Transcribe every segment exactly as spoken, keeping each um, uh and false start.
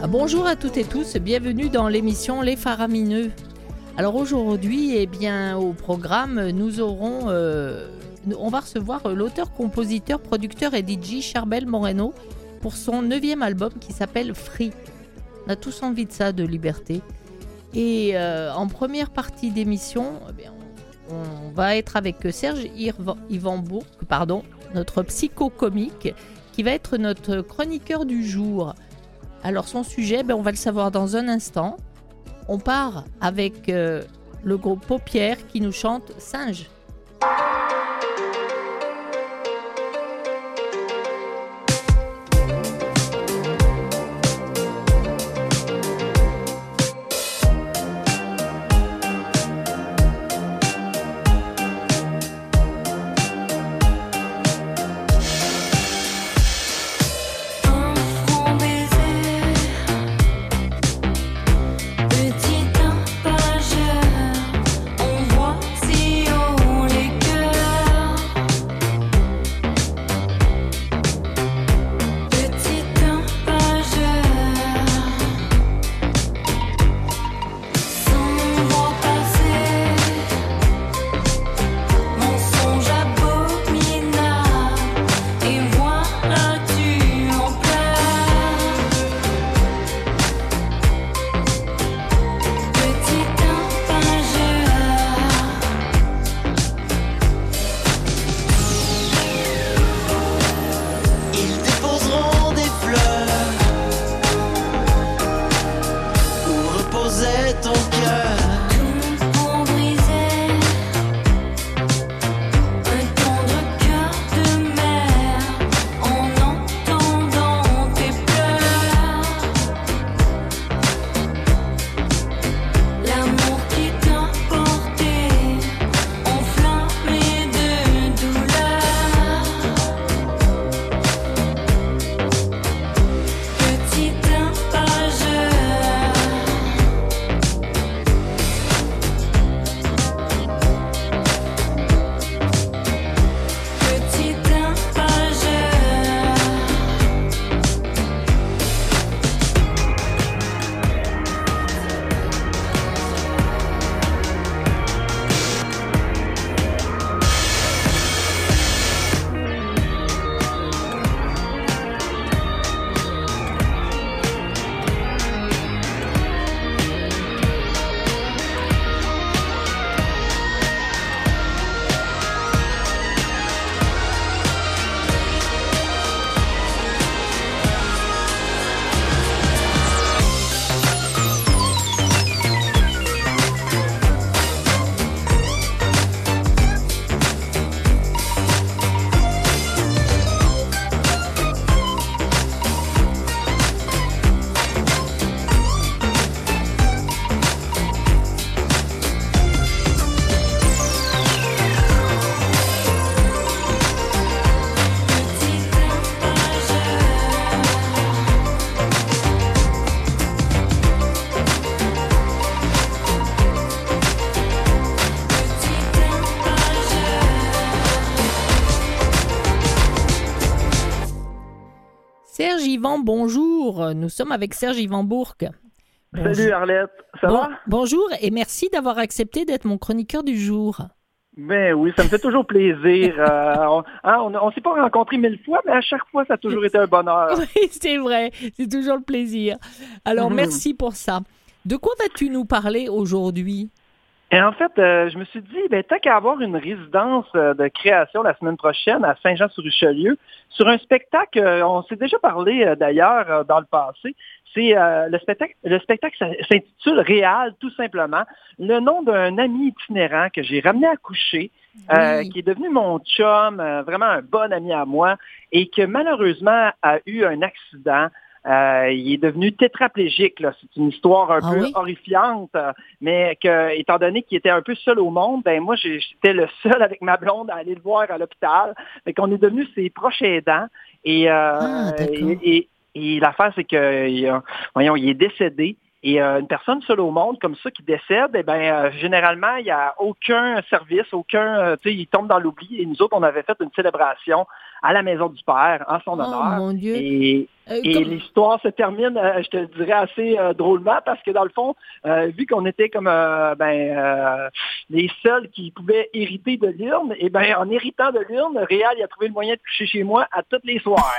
Bonjour à toutes et tous, bienvenue dans l'émission Les Faramineux. Alors aujourd'hui, eh bien, au programme, nous aurons, euh, on va recevoir l'auteur, compositeur, producteur et D J Charbel Moreno pour son neuvième album qui s'appelle Free. On a tous envie de ça, de liberté. Et euh, en première partie d'émission, eh bien, on, on va être avec Serge Yvan Bourque, pardon, notre psycho-comique, qui va être notre chroniqueur du jour. Alors son sujet, ben, on va le savoir dans un instant. On part avec euh, le groupe Paupières qui nous chante Singe. Serge Yvan, bonjour. Nous sommes avec Serge Yvan Bourque. Bonjour. Salut Arlette, ça bon, va? Bonjour et merci d'avoir accepté d'être mon chroniqueur du jour. Ben oui, ça me fait toujours plaisir. euh, on hein, on, on s'est pas rencontrés mille fois, mais à chaque fois, ça a toujours été un bonheur. Oui, c'est vrai, c'est toujours le plaisir. Alors, mmh. merci pour ça. De quoi vas-tu nous parler aujourd'hui? Et en fait, euh, je me suis dit, ben, tant qu'à avoir une résidence euh, de création la semaine prochaine à Saint-Jean-sur-Richelieu, sur un spectacle, euh, on s'est déjà parlé euh, d'ailleurs euh, dans le passé, c'est euh, le spectacle, le spectacle s'intitule Réal, tout simplement, le nom d'un ami itinérant que j'ai ramené à coucher, euh, oui. qui est devenu mon chum, euh, vraiment un bon ami à moi, et que malheureusement a eu un accident. Euh, il est devenu tétraplégique. Là. C'est une histoire un ah peu oui? horrifiante, mais que, étant donné qu'il était un peu seul au monde, ben moi j'étais le seul avec ma blonde à aller le voir à l'hôpital. Fait qu'on est devenus ses proches aidants. Et, euh, ah, et, et, et l'affaire, c'est que il, voyons, il est décédé. Et Et euh, une personne seule au monde comme ça qui décède, eh ben euh, généralement, il n'y a aucun service, aucun, euh, tu sais, il tombe dans l'oubli. Et nous autres, on avait fait une célébration à la Maison du Père en son Oh honneur. mon Dieu. Et, Euh, et comme- l'histoire se termine, euh, je te le dirais, assez euh, drôlement parce que dans le fond, euh, vu qu'on était comme euh, ben euh, les seuls qui pouvaient hériter de l'urne, et ben en héritant de l'urne, Réal il a trouvé le moyen de coucher chez moi à tous les soirs.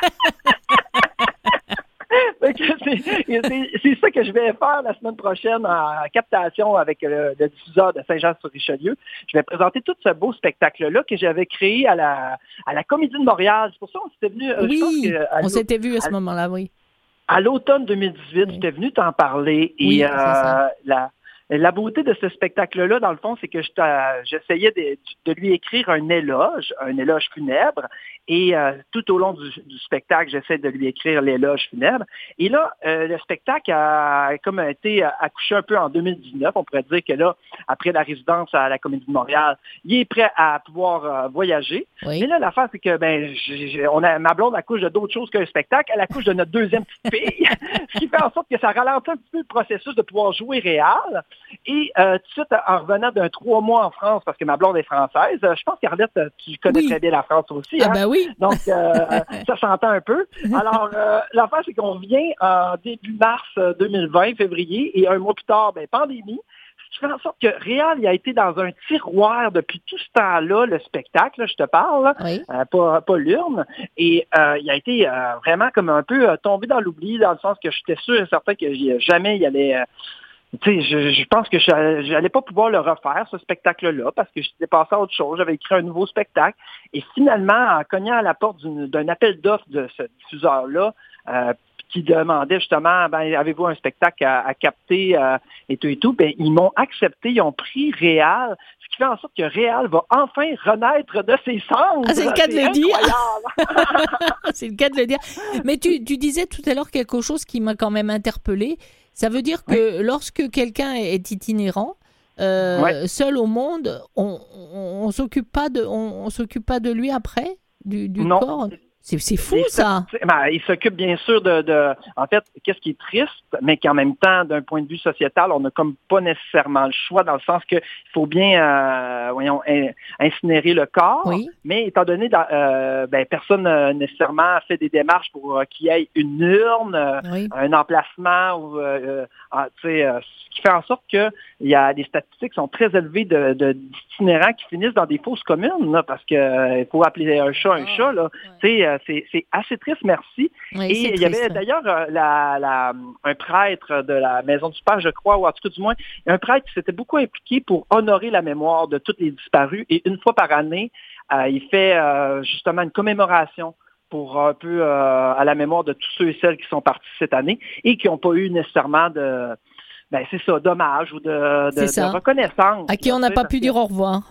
Fait que C'est c'est- c'est ça que je vais faire la semaine prochaine en captation avec le, le diffuseur de Saint-Jean-sur-Richelieu. Je vais présenter tout ce beau spectacle-là que j'avais créé à la, à la Comédie de Montréal. C'est pour ça qu'on s'était venu... euh, je pense Oui, que à on l'au- s'était vu à ce à- moment-là, oui. à l'automne deux mille dix-huit, Oui. j'étais venu t'en parler. Et Oui, euh, c'est ça. la, la beauté de ce spectacle-là, dans le fond, c'est que je t'a- j'essayais de, de lui écrire un éloge, un éloge funèbre. Et euh, tout au long du, du spectacle, j'essaie de lui écrire l'éloge funèbre. Et là, euh, le spectacle a comme a été accouché un peu en deux mille dix-neuf. On pourrait dire que là, après la résidence à la Comédie de Montréal, il est prêt à pouvoir euh, voyager. Oui. Mais là, l'affaire, c'est que ben, j'ai- j'ai- on a, ma blonde accouche de d'autres choses qu'un spectacle. Elle accouche de notre deuxième petite fille, ce qui fait en sorte que ça ralentit un petit peu le processus de pouvoir jouer réel. Et euh, tout de suite, en revenant d'un trois mois en France, parce que ma blonde est française, euh, je pense qu'Arlette, tu connais Oui. très bien la France aussi. Ah Hein? ben oui. Donc, euh, ça s'entend un peu. Alors, euh, l'affaire, c'est qu'on revient en début mars euh, deux mille vingt, février, et un mois plus tard, ben, pandémie. Ce qui fait en sorte que Réal, il a été dans un tiroir depuis tout ce temps-là, le spectacle, là, je te parle, là, Oui. euh, pas, pas l'urne. Et euh, il a été euh, vraiment comme un peu euh, tombé dans l'oubli, dans le sens que j'étais sûr et certain que j'y- jamais il allait... euh, tu sais, je, je pense que je n'allais pas pouvoir le refaire, ce spectacle-là, parce que j'étais passé à autre chose. J'avais écrit un nouveau spectacle. Et finalement, en cognant à la porte d'une- d'un appel d'offres de ce diffuseur-là, euh, qui demandait justement, ben, avez-vous un spectacle à, à capter euh, et tout et tout, ben, ils m'ont accepté, ils ont pris Réal, ce qui fait en sorte que Réal va enfin renaître de ses cendres. Ah, c'est le cas de le dire. incroyable. C'est le cas de le dire. Mais tu, tu disais tout à l'heure quelque chose qui m'a quand même interpellée. Ça veut dire que lorsque quelqu'un est itinérant, euh, Ouais. seul au monde, on, on, on s'occupe pas de, on, on s'occupe pas de lui après, du, du Non. corps. C'est, c'est fou Il ça. s'oc- ben, il s'occupe bien sûr de, de... En fait, qu'est-ce qui est triste, mais qu'en même temps, d'un point de vue sociétal, on n'a comme pas nécessairement le choix, dans le sens qu'il faut bien, euh, voyons, in- incinérer le corps. Oui. Mais étant donné, dans, euh, ben, personne euh, nécessairement fait des démarches pour euh, qu'il y ait une urne, euh, Oui. un emplacement, ou, euh, euh, tu sais, euh, ce qui fait en sorte que il y a des statistiques qui sont très élevées de, de d'itinérants qui finissent dans des fosses communes, là, parce que euh, il faut appeler un chat un Ah, chat, là. ouais. Tu sais, euh, c'est, c'est assez triste, merci. Oui, Et c'est il y avait triste. d'ailleurs euh, la, la, un prêtre de la Maison du Père, je crois, ou en tout cas du moins, un prêtre qui s'était beaucoup impliqué pour honorer la mémoire de tous les disparus. Et une fois par année, euh, il fait euh, justement une commémoration pour un peu euh, à la mémoire de tous ceux et celles qui sont partis cette année et qui n'ont pas eu nécessairement de, ben c'est ça, d'hommage ou de, de, C'est ça. de reconnaissance. À qui on n'a Tu sais, pas parce pu que- dire au revoir.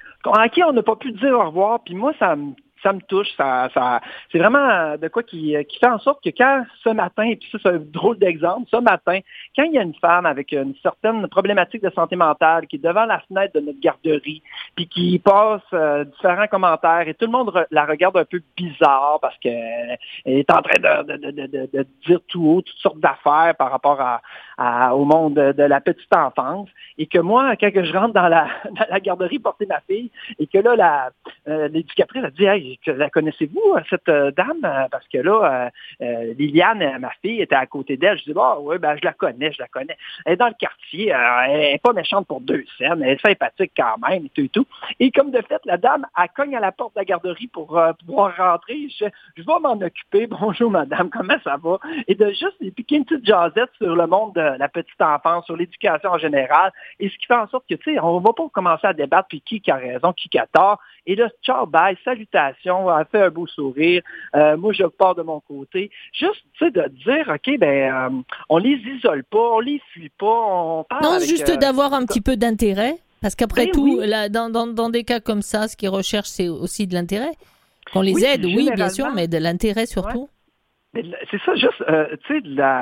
à qui on n'a pas pu dire au revoir. Puis moi, ça me ça me touche, ça, ça, c'est vraiment de quoi qui, qui fait en sorte que quand ce matin, et puis ça c'est un drôle d'exemple, ce matin, quand il y a une femme avec une certaine problématique de santé mentale qui est devant la fenêtre de notre garderie, puis qui passe euh, différents commentaires et tout le monde re- la regarde un peu bizarre parce qu'elle est en train de, de, de, de, de dire tout haut toutes sortes d'affaires par rapport à, à, au monde de, de la petite enfance, et que moi, quand que je rentre dans la, dans la garderie porter ma fille, et que là, la, euh, l'éducatrice a dit, hey, que la connaissez-vous, cette euh, dame? Euh, Parce que là, euh, euh, Liliane, euh, ma fille, était à côté d'elle. Je dis, bah oui, ben, je la connais, je la connais. Elle est dans le quartier, euh, elle n'est pas méchante pour deux scènes, elle est sympathique quand même, et tout et tout. Et comme de fait, la dame, elle cogne à la porte de la garderie pour euh, pouvoir rentrer. Je, je vais m'en occuper. Bonjour, madame, comment ça va? Et de juste lui piquer une petite jasette sur le monde de la petite enfance, sur l'éducation en général. Et ce qui fait en sorte que, tu sais, on va pas commencer à débattre puis qui a raison, qui a tort. Et là, ciao, bye, salutations, elle fait un beau sourire. Euh, moi, je pars de mon côté. Juste, tu sais, de dire, OK, ben, euh, on les isole pas, on les fuit pas, on parle Non, avec, juste euh, d'avoir un petit peu d'intérêt. Parce qu'après Ben tout, oui. là, dans, dans, dans des cas comme ça, ce qu'ils recherchent, c'est aussi de l'intérêt. Qu'on les Oui, aide, oui, bien généralement. sûr, mais de l'intérêt surtout. Mais c'est ça, juste, euh, tu sais, de la...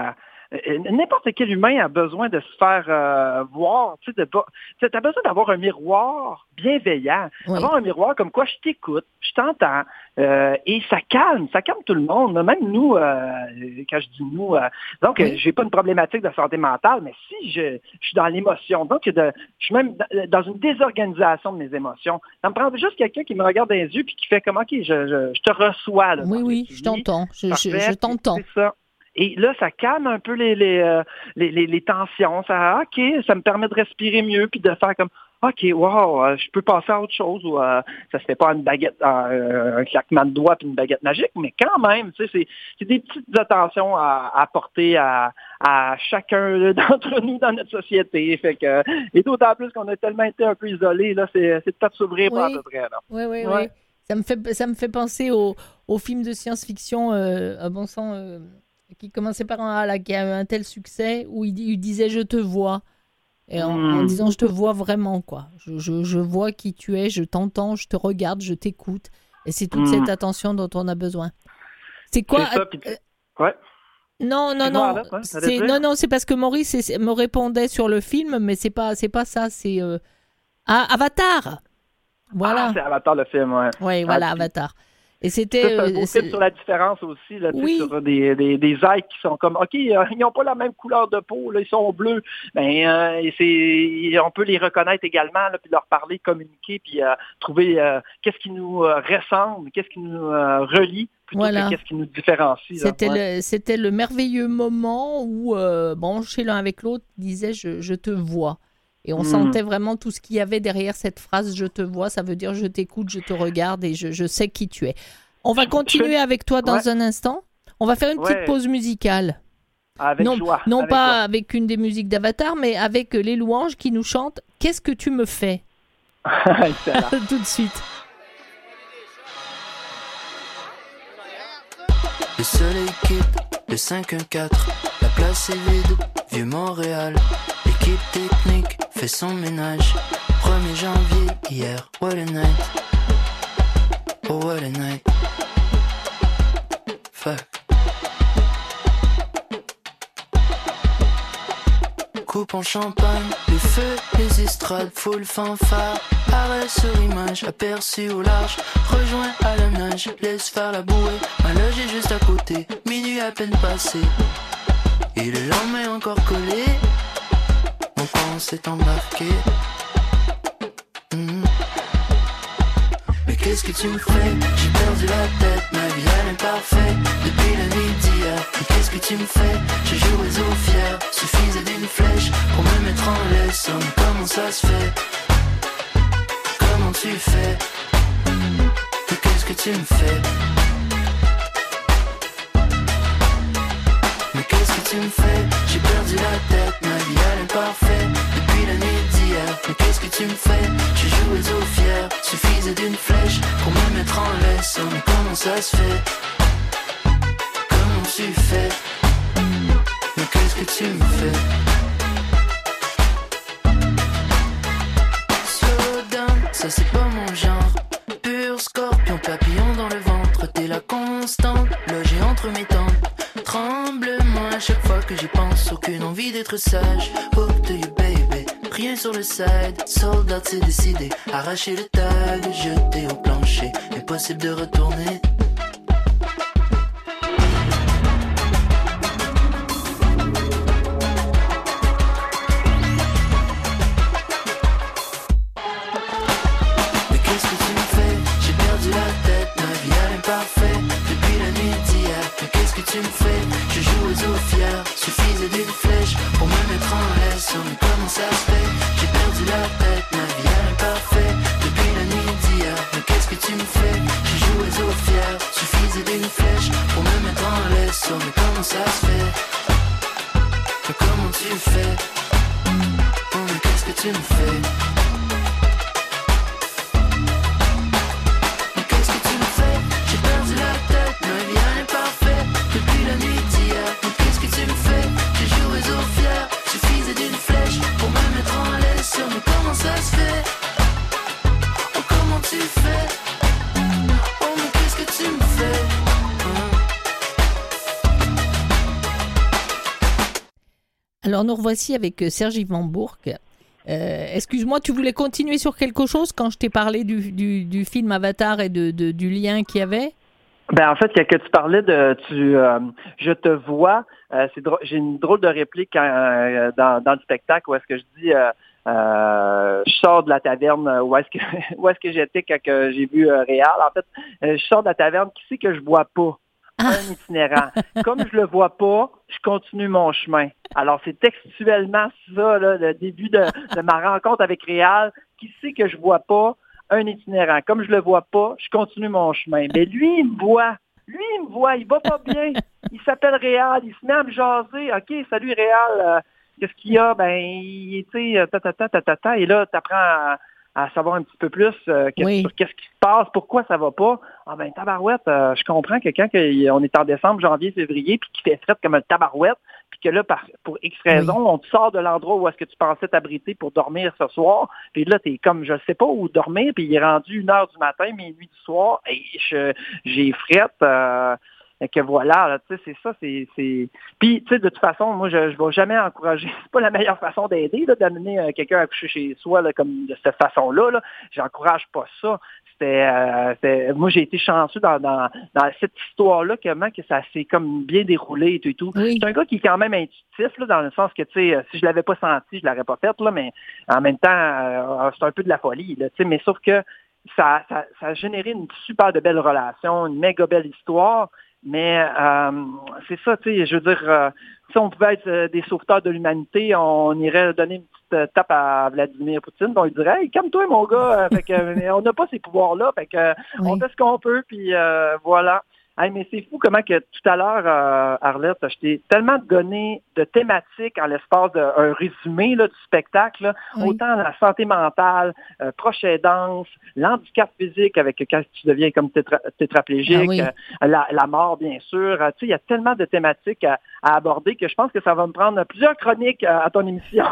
n'importe quel humain a besoin de se faire euh, voir. Tu sais, tu as besoin d'avoir un miroir bienveillant. Oui. Avoir un miroir comme quoi je t'écoute, je t'entends, euh, et ça calme, ça calme tout le monde. Même nous, euh, quand je dis nous, euh, donc oui. j'ai pas une problématique de santé mentale, mais si je, je suis dans l'émotion, donc de, je suis même dans une désorganisation de mes émotions, ça me prend juste quelqu'un qui me regarde dans les yeux puis qui fait comme, OK, je, je, je te reçois. Là, oui, oui, je t'entends, je, je, je t'entends. C'est ça. Et là, ça calme un peu les, les, euh, les, les, les tensions. Ça, OK, ça me permet de respirer mieux puis de faire comme, OK, wow, euh, je peux passer à autre chose. Ou euh, ça se fait pas une baguette, euh, un claquement de doigts puis une baguette magique, mais quand même, tu sais, c'est, c'est des petites attentions à, à apporter à, à chacun d'entre nous dans notre société. Fait que, et d'autant plus qu'on a tellement été un peu isolés, là, c'est, c'est peut-être s'ouvrir oui. pas à peu près. Là. Oui, oui, ouais. oui. Ça me fait, ça me fait penser au, au film de science-fiction, euh, à bon sang... Euh... qui commençait par un A, là, qui a eu un tel succès, où il, il disait « je te vois ». Et en, mmh. en disant « je te vois vraiment », quoi. Je, je, je vois qui tu es, je t'entends, je te regarde, je t'écoute. Et c'est toute mmh. cette attention dont on a besoin. C'est quoi c'est ça, puis... euh, ouais. Non, non, non. Là, ouais, c'est, non, non, c'est parce que Maurice c'est, me répondait sur le film, mais c'est pas, c'est pas ça, c'est... Euh... Ah, Avatar. Voilà. Ah, c'est Avatar le film, ouais. Oui, voilà, ah, Avatar. Et c'était, ça, c'est un beau film sur la différence aussi, là, oui. sur des, des, des êtres qui sont comme, OK, euh, ils n'ont pas la même couleur de peau, là, ils sont bleus, ben, euh, et c'est, on peut les reconnaître également, là, puis leur parler, communiquer, puis euh, trouver euh, qu'est-ce qui nous euh, ressemble, qu'est-ce qui nous euh, relie, plutôt voilà. que qu'est-ce qui nous différencie. Là. C'était, ouais. le, c'était le merveilleux moment où, euh, bon, chez l'un avec l'autre, disait je, je te vois. Et on mmh. sentait vraiment tout ce qu'il y avait derrière cette phrase « je te vois », ça veut dire « je t'écoute, je te regarde et je, je sais qui tu es ». On va continuer je... avec toi dans ouais. un instant. On va faire une petite ouais. pause musicale. Avec non, joie. Non avec pas joie. avec une des musiques d'Avatar, mais avec les louanges qui nous chantent « Qu'est-ce que tu me fais ?» Tout de suite. Le soleil quitte le cinq un quatre, la place est vide, vieux Montréal. L'équipe technique fait son ménage. premier janvier, hier, what a night. Oh, what a night. Fuck. Coupe en champagne, les feux, les estrades, full fanfare. Arrêt sur image, aperçu au large. Rejoint à la nage, laisse faire la bouée. Ma loge est juste à côté, minuit à peine passé. Et le lendemain encore collé. Mon camp s'est embarqué. Mmh. Mais qu'est-ce que tu me fais? J'ai perdu la tête, ma vie elle est parfaite. Depuis la nuit d'hier, mais qu'est-ce que tu me fais? Je joue aux fier, suffisait d'une flèche pour me mettre en laisse. Oh, mais comment ça se fait? Comment tu fais? Mais qu'est-ce que tu me fais? Mais qu'est-ce que tu me fais? J'ai perdu la tête, ma vie elle est parfaite. Depuis la nuit d'hier, mais qu'est-ce que tu me fais? Je joue aux fier, suffisait d'une flèche pour me mettre en laisse. Oh, mais comment ça se fait? Comment tu fais? Mais qu'est-ce que tu me fais? Slow down, ça c'est pas mon genre. Pur scorpion, papillon dans le ventre. T'es la constante, logée entre mes tempes. Tremble-moi à chaque fois que j'y pense. Aucune envie d'être sage. Hope to you baby, rien sur le side. Soldat c'est décidé, arracher le tag, jeter au plancher. Impossible de retourner. Mais qu'est-ce que tu me fais? J'ai perdu la tête, ma vie elle est parfaite. Depuis la nuit d'hier, mais qu'est-ce que tu me fais? Je joue aux fier, suffisait d'une flèche pour me mettre en laisse. Oh, mais comment ça se fait? J'ai perdu la tête, ma vie elle est parfaite. Depuis la nuit d'hier, mais qu'est-ce que tu me fais? Je joue aux fier, suffisait d'une flèche pour me mettre en laisse. Oh, mais comment ça se fait? Mais comment tu fais? Oh, mais qu'est-ce que tu me fais? Alors nous revoici avec euh, Serge Van Bourg. Euh, excuse-moi, tu voulais continuer sur quelque chose quand je t'ai parlé du, du, du film Avatar et de, de, du lien qu'il y avait? Ben en fait, que tu parlais de tu euh, je te vois, euh, c'est drôle, j'ai une drôle de réplique euh, dans, dans le spectacle où est-ce que je dis euh, euh, je sors de la taverne où est-ce que où est-ce que j'étais quand que j'ai vu euh, Réal. En fait, euh, je sors de la taverne, qui c'est que je vois pas? Un itinérant. Comme je le vois pas, je continue mon chemin. Alors, c'est textuellement ça, là, le début de, de ma rencontre avec Réal. Qui c'est que je vois pas? Un itinérant. Comme je le vois pas, je continue mon chemin. Mais lui, il me voit. Lui, il me voit. Il va pas bien. Il s'appelle Réal. Il se met à me jaser. OK, salut Réal. Euh, qu'est-ce qu'il y a? Ben, il, tu sais, ta, ta, ta, ta, ta, ta. Et là, tu apprends à, à savoir un petit peu plus euh, qu'est-ce, Oui. sur qu'est-ce qui se passe, pourquoi ça va pas. Ah ben, tabarouette, euh, je comprends que quand que, on est en décembre, janvier, février, puis qu'il fait fret comme un tabarouette, puis que là, par, pour X raison, oui. on te sort de l'endroit où est-ce que tu pensais t'abriter pour dormir ce soir, puis là, t'es comme, je sais pas où dormir, puis il est rendu une heure du matin, minuit du soir, et je, j'ai fret, euh, et que voilà, là, tu sais, c'est ça, c'est, c'est... Puis, tu sais, de toute façon, moi, je ne vais jamais encourager, c'est pas la meilleure façon d'aider, là, d'amener euh, quelqu'un à coucher chez soi, là, comme de cette façon-là, là. J'encourage pas ça. C'était, euh, c'était, moi, j'ai été chanceux dans, dans, dans cette histoire-là, comment que ça s'est comme bien déroulé et tout et tout. Oui. C'est un gars qui est quand même intuitif, là, dans le sens que, tu sais, si je l'avais pas senti, je l'aurais pas fait, là, mais en même temps, euh, c'est un peu de la folie, là, tu sais, mais sauf que ça, ça, ça a généré une super de belle relation, une méga belle histoire. Mais euh, c'est ça, tu sais, je veux dire, euh, si on pouvait être euh, des sauveteurs de l'humanité, on irait donner une petite euh, tape à Vladimir Poutine, on lui dirait, hey, calme-toi mon gars, euh, fait que, euh, on n'a pas ces pouvoirs-là, fait que, euh, oui. on fait ce qu'on peut, puis euh, voilà. Hey, mais c'est fou comment que tout à l'heure, euh, Arlette, je t'ai tellement donné de thématiques en l'espace d'un résumé là, du spectacle, là, oui. autant la santé mentale, euh, proche aidance, l'handicap physique avec quand tu deviens comme tétra- tétraplégique, ah oui. euh, la, la mort bien sûr. Euh, tu sais, il y a tellement de thématiques à, à aborder que je pense que ça va me prendre plusieurs chroniques à, à ton émission.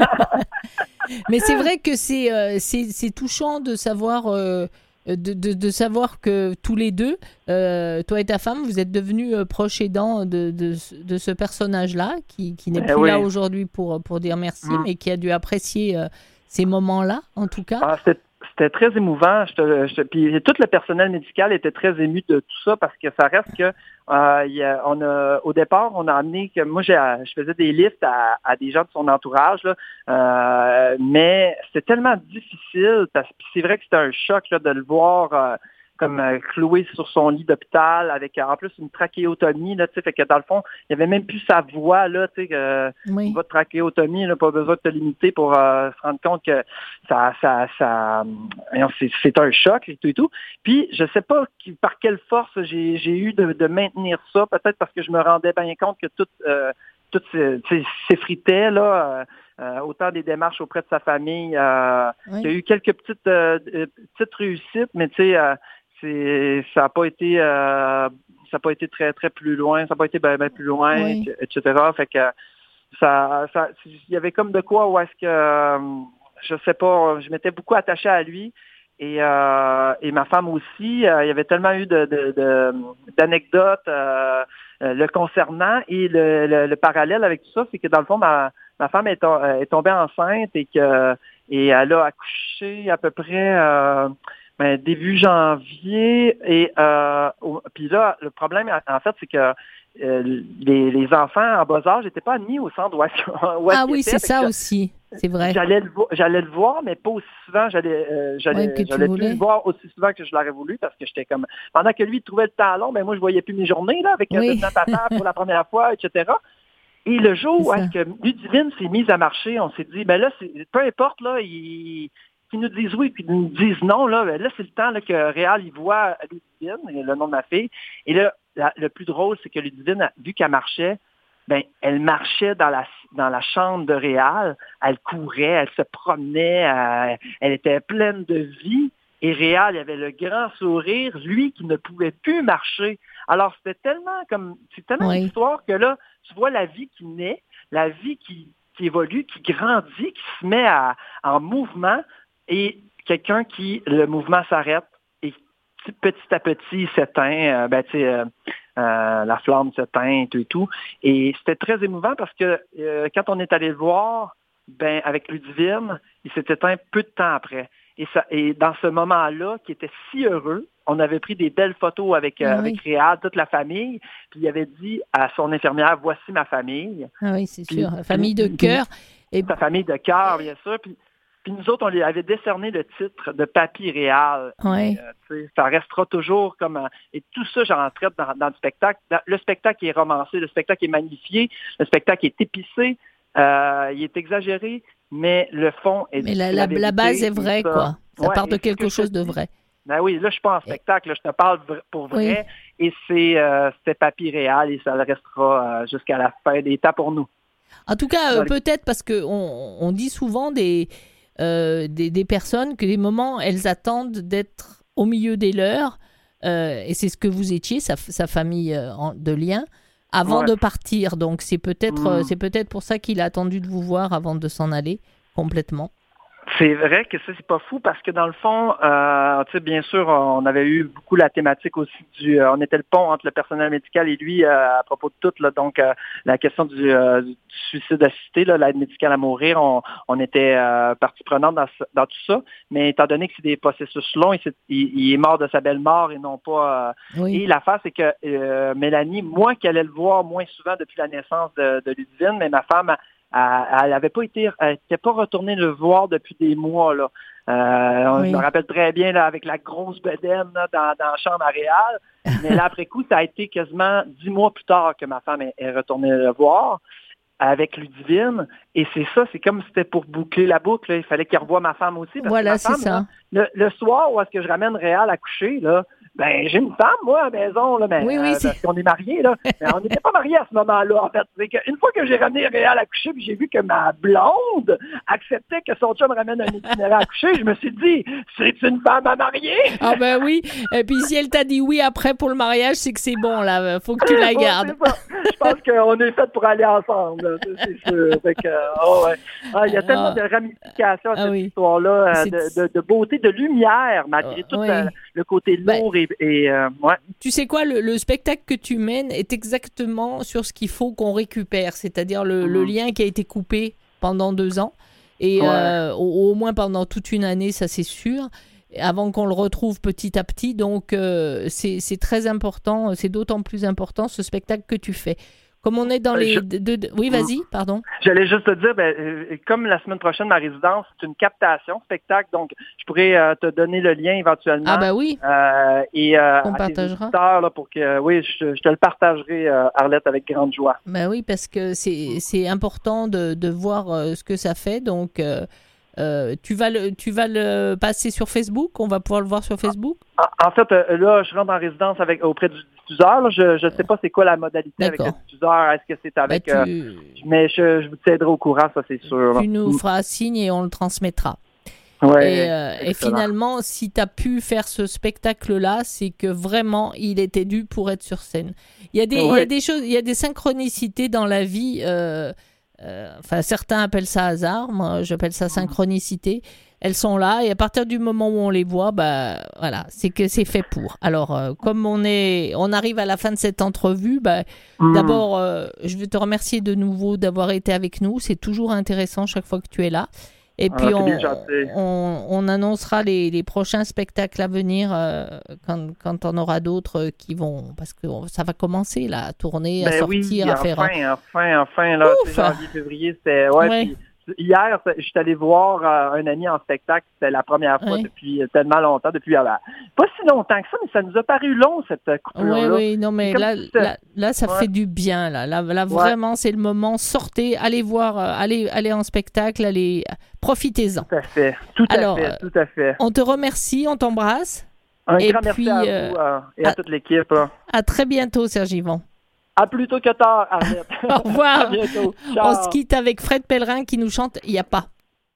Mais c'est vrai que c'est, euh, c'est, c'est touchant de savoir... Euh... De, de, de savoir que tous les deux, euh, toi et ta femme, vous êtes devenus euh, proches aidants de, de, de ce personnage-là, qui, qui n'est plus eh oui. là aujourd'hui pour, pour dire merci, mm. mais qui a dû apprécier euh, ces moments-là, en tout cas. Ah, c'était, c'était très émouvant. Je te, je te, puis tout le personnel médical était très ému de tout ça, parce que ça reste que euh, y a, on a, au départ, on a amené que moi, j'ai, je faisais des listes à, à des gens de son entourage, là, euh, mais c'était tellement difficile, parce que c'est vrai que c'était un choc là, de le voir euh, comme euh, cloué sur son lit d'hôpital avec en plus une trachéotomie, là, tu sais, fait que dans le fond, il n'y avait même plus sa voix, là, tu sais, que oui. votre trachéotomie, là, pas besoin de te limiter pour euh, se rendre compte que ça, ça, ça, c'est, c'est un choc et tout et tout. Puis, je sais pas qui, par quelle force j'ai, j'ai eu de, de maintenir ça, peut-être parce que je me rendais bien compte que tout, euh, tout s'effritait, là, euh, autant des démarches auprès de sa famille, euh, oui. il y a eu quelques petites, euh, petites réussites, mais tu sais, euh, C'est, ça n'a pas été euh, ça n'a pas été très très plus loin, ça n'a pas été bien ben plus loin, oui. et cetera. Fait que ça, ça, il y avait comme de quoi où est-ce que euh, je sais pas, je m'étais beaucoup attaché à lui et euh, et ma femme aussi. Euh, il y avait tellement eu de, de, de d'anecdotes euh, le concernant et le, le, le parallèle avec tout ça, c'est que dans le fond ma ma femme est, est tombée enceinte et que et elle a accouché à peu près. Euh, Ben, début janvier, et euh, puis là, le problème, en fait, c'est que euh, les, les enfants en bas âge n'étaient pas admis au centre où est-ce, où est-ce Ah oui, étaient, c'est ça que, aussi, c'est vrai. J'allais le, j'allais le voir, mais pas aussi souvent, j'allais, euh, j'allais, ouais, j'allais plus le voir aussi souvent que je l'aurais voulu, parce que j'étais comme, pendant que lui, il trouvait le temps long, ben moi, je voyais plus mes journées, là, avec oui. un papa pour la première fois, et cetera. Et le jour où est-ce que Ludivine s'est mise à marcher, on s'est dit, ben là, c'est, peu importe, là, il... qui nous disent oui, puis nous disent non, là, là c'est le temps là, que Réal il voit Ludivine, le nom de ma fille. Et là, la, le plus drôle, c'est que Ludivine, vu qu'elle marchait, ben, elle marchait dans la dans la chambre de Réal, elle courait, elle se promenait, elle, elle était pleine de vie. Et Réal, il avait le grand sourire, lui qui ne pouvait plus marcher. Alors, c'était tellement comme c'est tellement oui. une histoire que là, tu vois la vie qui naît, la vie qui, qui évolue, qui grandit, qui se met à, en mouvement. Et quelqu'un qui, le mouvement s'arrête et petit à petit, il s'éteint. Euh, ben, tu sais, euh, euh, la flamme s'éteint et tout. Et c'était très émouvant parce que euh, quand on est allé le voir, ben avec Ludivine, il s'est éteint peu de temps après. Et, ça, et dans ce moment-là, qui était si heureux, on avait pris des belles photos avec, euh, Ah oui. avec Réal, toute la famille, puis il avait dit à son infirmière, voici ma famille. Ah oui, c'est Puis- sûr. La famille de puis- cœur. Et Sa famille de cœur, bien sûr. Puis, puis nous autres, on lui avait décerné le titre de Papy Réal. Ouais. Euh, tu sais, ça restera toujours comme... un- Et tout ça, j'en traite dans, dans le spectacle. Dans- le spectacle est romancé, le spectacle est magnifié, le spectacle est épicé, euh, il est exagéré, mais le fond est... mais la, c'est la, vérité, la base est et vraie, ça- quoi. Ça Ouais, part de et ce quelque que je chose te de dis- vrai. Ben oui, là, je suis pas en spectacle, là, je te parle vra- pour vrai, et c'est euh, c'était Papy Réal, et ça le restera euh, jusqu'à la fin des temps pour nous. En tout cas, euh, Dans les- peut-être parce que on, on dit souvent des, euh, des, des personnes que des moments, elles attendent d'être au milieu des leurs, euh, et c'est ce que vous étiez, sa, sa famille euh, en- de liens, avant Ouais. de partir. Donc c'est peut-être Mm. euh, c'est peut-être pour ça qu'il a attendu de vous voir avant de s'en aller complètement. C'est vrai que ça, c'est pas fou parce que dans le fond, euh, tu sais, bien sûr, on avait eu beaucoup la thématique aussi du... euh, on était le pont entre le personnel médical et lui euh, à propos de tout, là, donc euh, la question du, euh, du suicide assisté, là, l'aide médicale à mourir, on, on était euh, partie prenante dans, ce- dans tout ça, mais étant donné que c'est des processus longs, il, s'est- il- il est mort de sa belle mort et non pas... euh, Oui. Et l'affaire, c'est que euh, Mélanie, moi qui allais le voir moins souvent depuis la naissance de, de Ludivine, mais ma femme... Elle n'avait pas été, elle n'était pas retournée le voir depuis des mois, là. Euh, Oui. Je me rappelle très bien, là, avec la grosse bedaine, là, dans, dans la chambre à Réal. Mais là, après coup, ça a été quasiment dix mois plus tard que ma femme est, est retournée le voir avec Ludivine. Et c'est ça, c'est comme si c'était pour boucler la boucle, là. Il fallait qu'il revoie ma femme aussi. Parce Voilà, que ma c'est femme, ça. là, le, le soir où est-ce que je ramène Réal à coucher, là, ben, j'ai une femme, moi, à la maison, là, mais, Oui, oui, euh, c'est- parce qu'on est mariés, là. Mais on n'était pas mariés à ce moment-là, en fait. C'est qu'une fois que j'ai ramené Réal à coucher, puis j'ai vu que ma blonde acceptait que son chum ramène un itinéraire à coucher, je me suis dit, c'est une femme à marier? Ah ben oui. Et puis si elle t'a dit oui après pour le mariage, c'est que c'est bon là. Faut que tu la Ouais, gardes. c'est ça. Je pense qu'on est fait pour aller ensemble, là, ça, c'est sûr. Fait que, oh, ouais. Ah, il y a tellement Ah. de ramifications à Ah cette oui. histoire-là, euh, C'est- de, de, de beauté, de lumière, malgré Ah, tout oui. euh, le côté Ben- lourd et, et euh, ouais. Tu sais quoi, le, le spectacle que tu mènes est exactement sur ce qu'il faut qu'on récupère, c'est-à-dire le, le Mhm. lien qui a été coupé pendant deux ans, et Ouais. euh, au, au moins pendant toute une année, ça c'est sûr, avant qu'on le retrouve petit à petit. Donc euh, c'est c'est très important, c'est d'autant plus important ce spectacle que tu fais. Comme on est dans Euh, les... je- de- de- oui, vas-y, pardon. J'allais juste te dire, ben, euh, comme la semaine prochaine, ma résidence, c'est une captation spectacle, donc je pourrais euh, te donner le lien éventuellement. Ah bah oui, Euh, et euh, On à tes partagera. auditeurs, là, pour que, oui, je, je te le partagerai, euh, Arlette, avec grande joie. bah oui, parce que c'est c'est important de, de voir euh, ce que ça fait. Donc, euh, euh, tu, vas le, tu vas le passer sur Facebook? On va pouvoir le voir sur Facebook? En, en fait, euh, là, je rentre en résidence avec auprès du diffuseur. là. Je ne sais pas c'est quoi la modalité avec le D'accord. diffuseur. Est-ce que c'est avec... Bah, euh, tu, mais je, je vous tiendrai au courant, ça, c'est sûr. là. tu nous feras signe et on le transmettra. Ouais, et, euh, et excellent. finalement, si tu as pu faire ce spectacle-là, c'est que vraiment, il était dû pour être sur scène. Il y a des, il y a Ouais. des choses, il y a des synchronicités dans la vie. euh, euh, enfin, certains appellent ça hasard. Moi, j'appelle ça synchronicité. Elles sont là et à partir du moment où on les voit, bah voilà, c'est que c'est fait pour. Alors, euh, comme on est, on arrive à la fin de cette entrevue, bah, Mm. d'abord, euh, je veux te remercier de nouveau d'avoir été avec nous. C'est toujours intéressant chaque fois que tu es là. Et Ah, puis, c'est on, bien gentil. on, on annoncera les, les prochains spectacles à venir euh, quand, quand on aura d'autres euh, qui vont... Parce que on- ça va commencer, là, à tourner, à Ben sortir, oui, à enfin, faire... un- enfin, enfin, là, tu sais, Ouf! janvier, février, c'était... Ouais, Ouais. puis hier, je suis allé voir euh, un ami en spectacle, c'était la première fois Ouais. depuis euh, tellement longtemps, depuis... euh, ben, pas si longtemps que ça, mais ça nous a paru long, cette euh, Oui, coupure-là. oui, non, mais C'est comme là, si c'était- là, là, ça Ouais. fait du bien, là. Là, là Ouais. vraiment, c'est le moment. Sortez, allez voir, euh, allez, allez en spectacle, allez... Profitez-en. Tout à fait, tout à Alors, fait, euh, tout à fait. On te remercie, on t'embrasse. Un et grand puis, merci à euh, vous euh, et à, à- toute l'équipe. là. À très bientôt, Serge Yvan. À plus tôt que tard, Arlette. Au revoir. À bientôt. On Ciao. se quitte avec Fred Pellerin qui nous chante « Il n'y a pas ».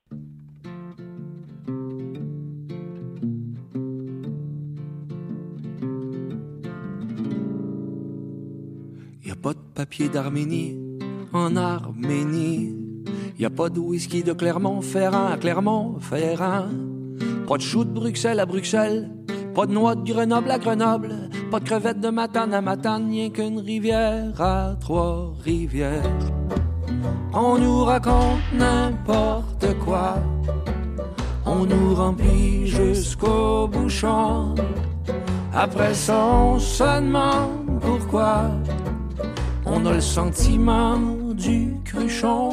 Y a pas de papier d'Arménie en Arménie. Y a pas de whisky de Clermont-Ferrand à Clermont-Ferrand. Pas de chou de Bruxelles à Bruxelles. Pas de noix de Grenoble à Grenoble. Pas pas de crevettes de Matane à Matane, rien qu'une rivière à Trois-Rivières. On nous raconte n'importe quoi, on nous remplit jusqu'au bouchon. Après ça, on se demande pourquoi on a le sentiment du cruchon.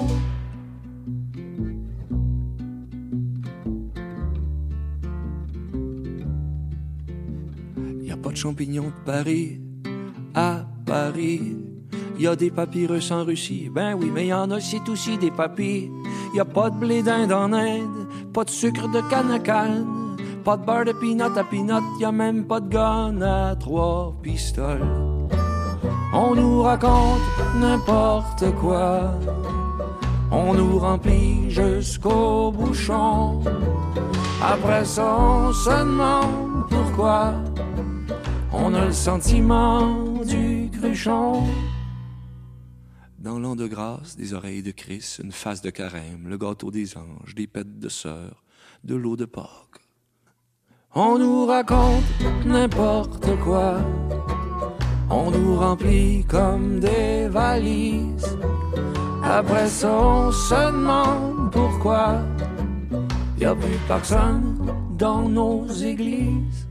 Y a pas de champignons de Paris à Paris. Y a des papyrus en Russie, ben oui, mais y en a c'est aussi des papilles. Y a pas de blé d'Inde en Inde, pas de sucre de canne à canne, pas de beurre de peanut à peanut, y a même pas de gun à trois pistoles. On nous raconte n'importe quoi, on nous remplit jusqu'au bouchon. Après ça, on se demande pourquoi on a le sentiment du cruchon. Dans l'an de grâce, des oreilles de Christ, une face de carême, le gâteau des anges, des pêtes de sœur, de l'eau de Pâques. On nous raconte n'importe quoi, on nous remplit comme des valises. Après ça, on se demande pourquoi y a plus personne dans nos églises.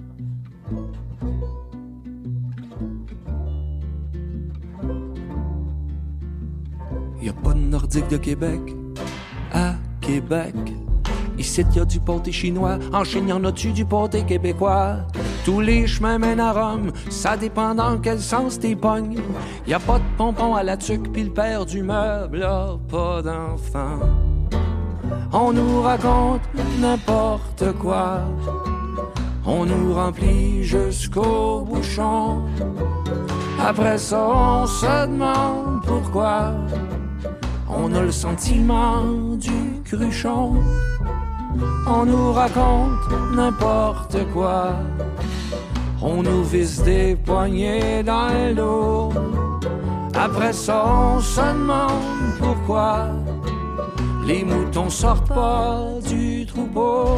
Y a pas de Nordique de Québec à Québec. Ici y a du pâté chinois, en Chine y'en a-tu du pâté québécois. Tous les chemins mènent à Rome, ça dépend dans quel sens t'es pognes. Y a pas de pompon à la tuque, pis le père du meuble a pas d'enfant. On nous raconte n'importe quoi, on nous remplit jusqu'au bouchon. Après ça, on se demande pourquoi on a le sentiment du cruchon. On nous raconte n'importe quoi, on nous visse des poignets dans le dos. Après ça, on se demande pourquoi les moutons sortent pas du troupeau.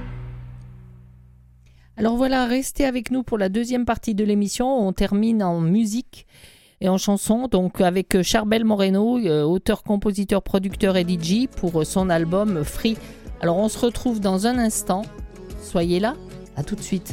Alors voilà, restez avec nous pour la deuxième partie de l'émission. On termine en musique et en chanson, donc avec Charbel Moreno, auteur, compositeur, producteur et D J pour son album Free. Alors on se retrouve dans un instant. Soyez là, à tout de suite.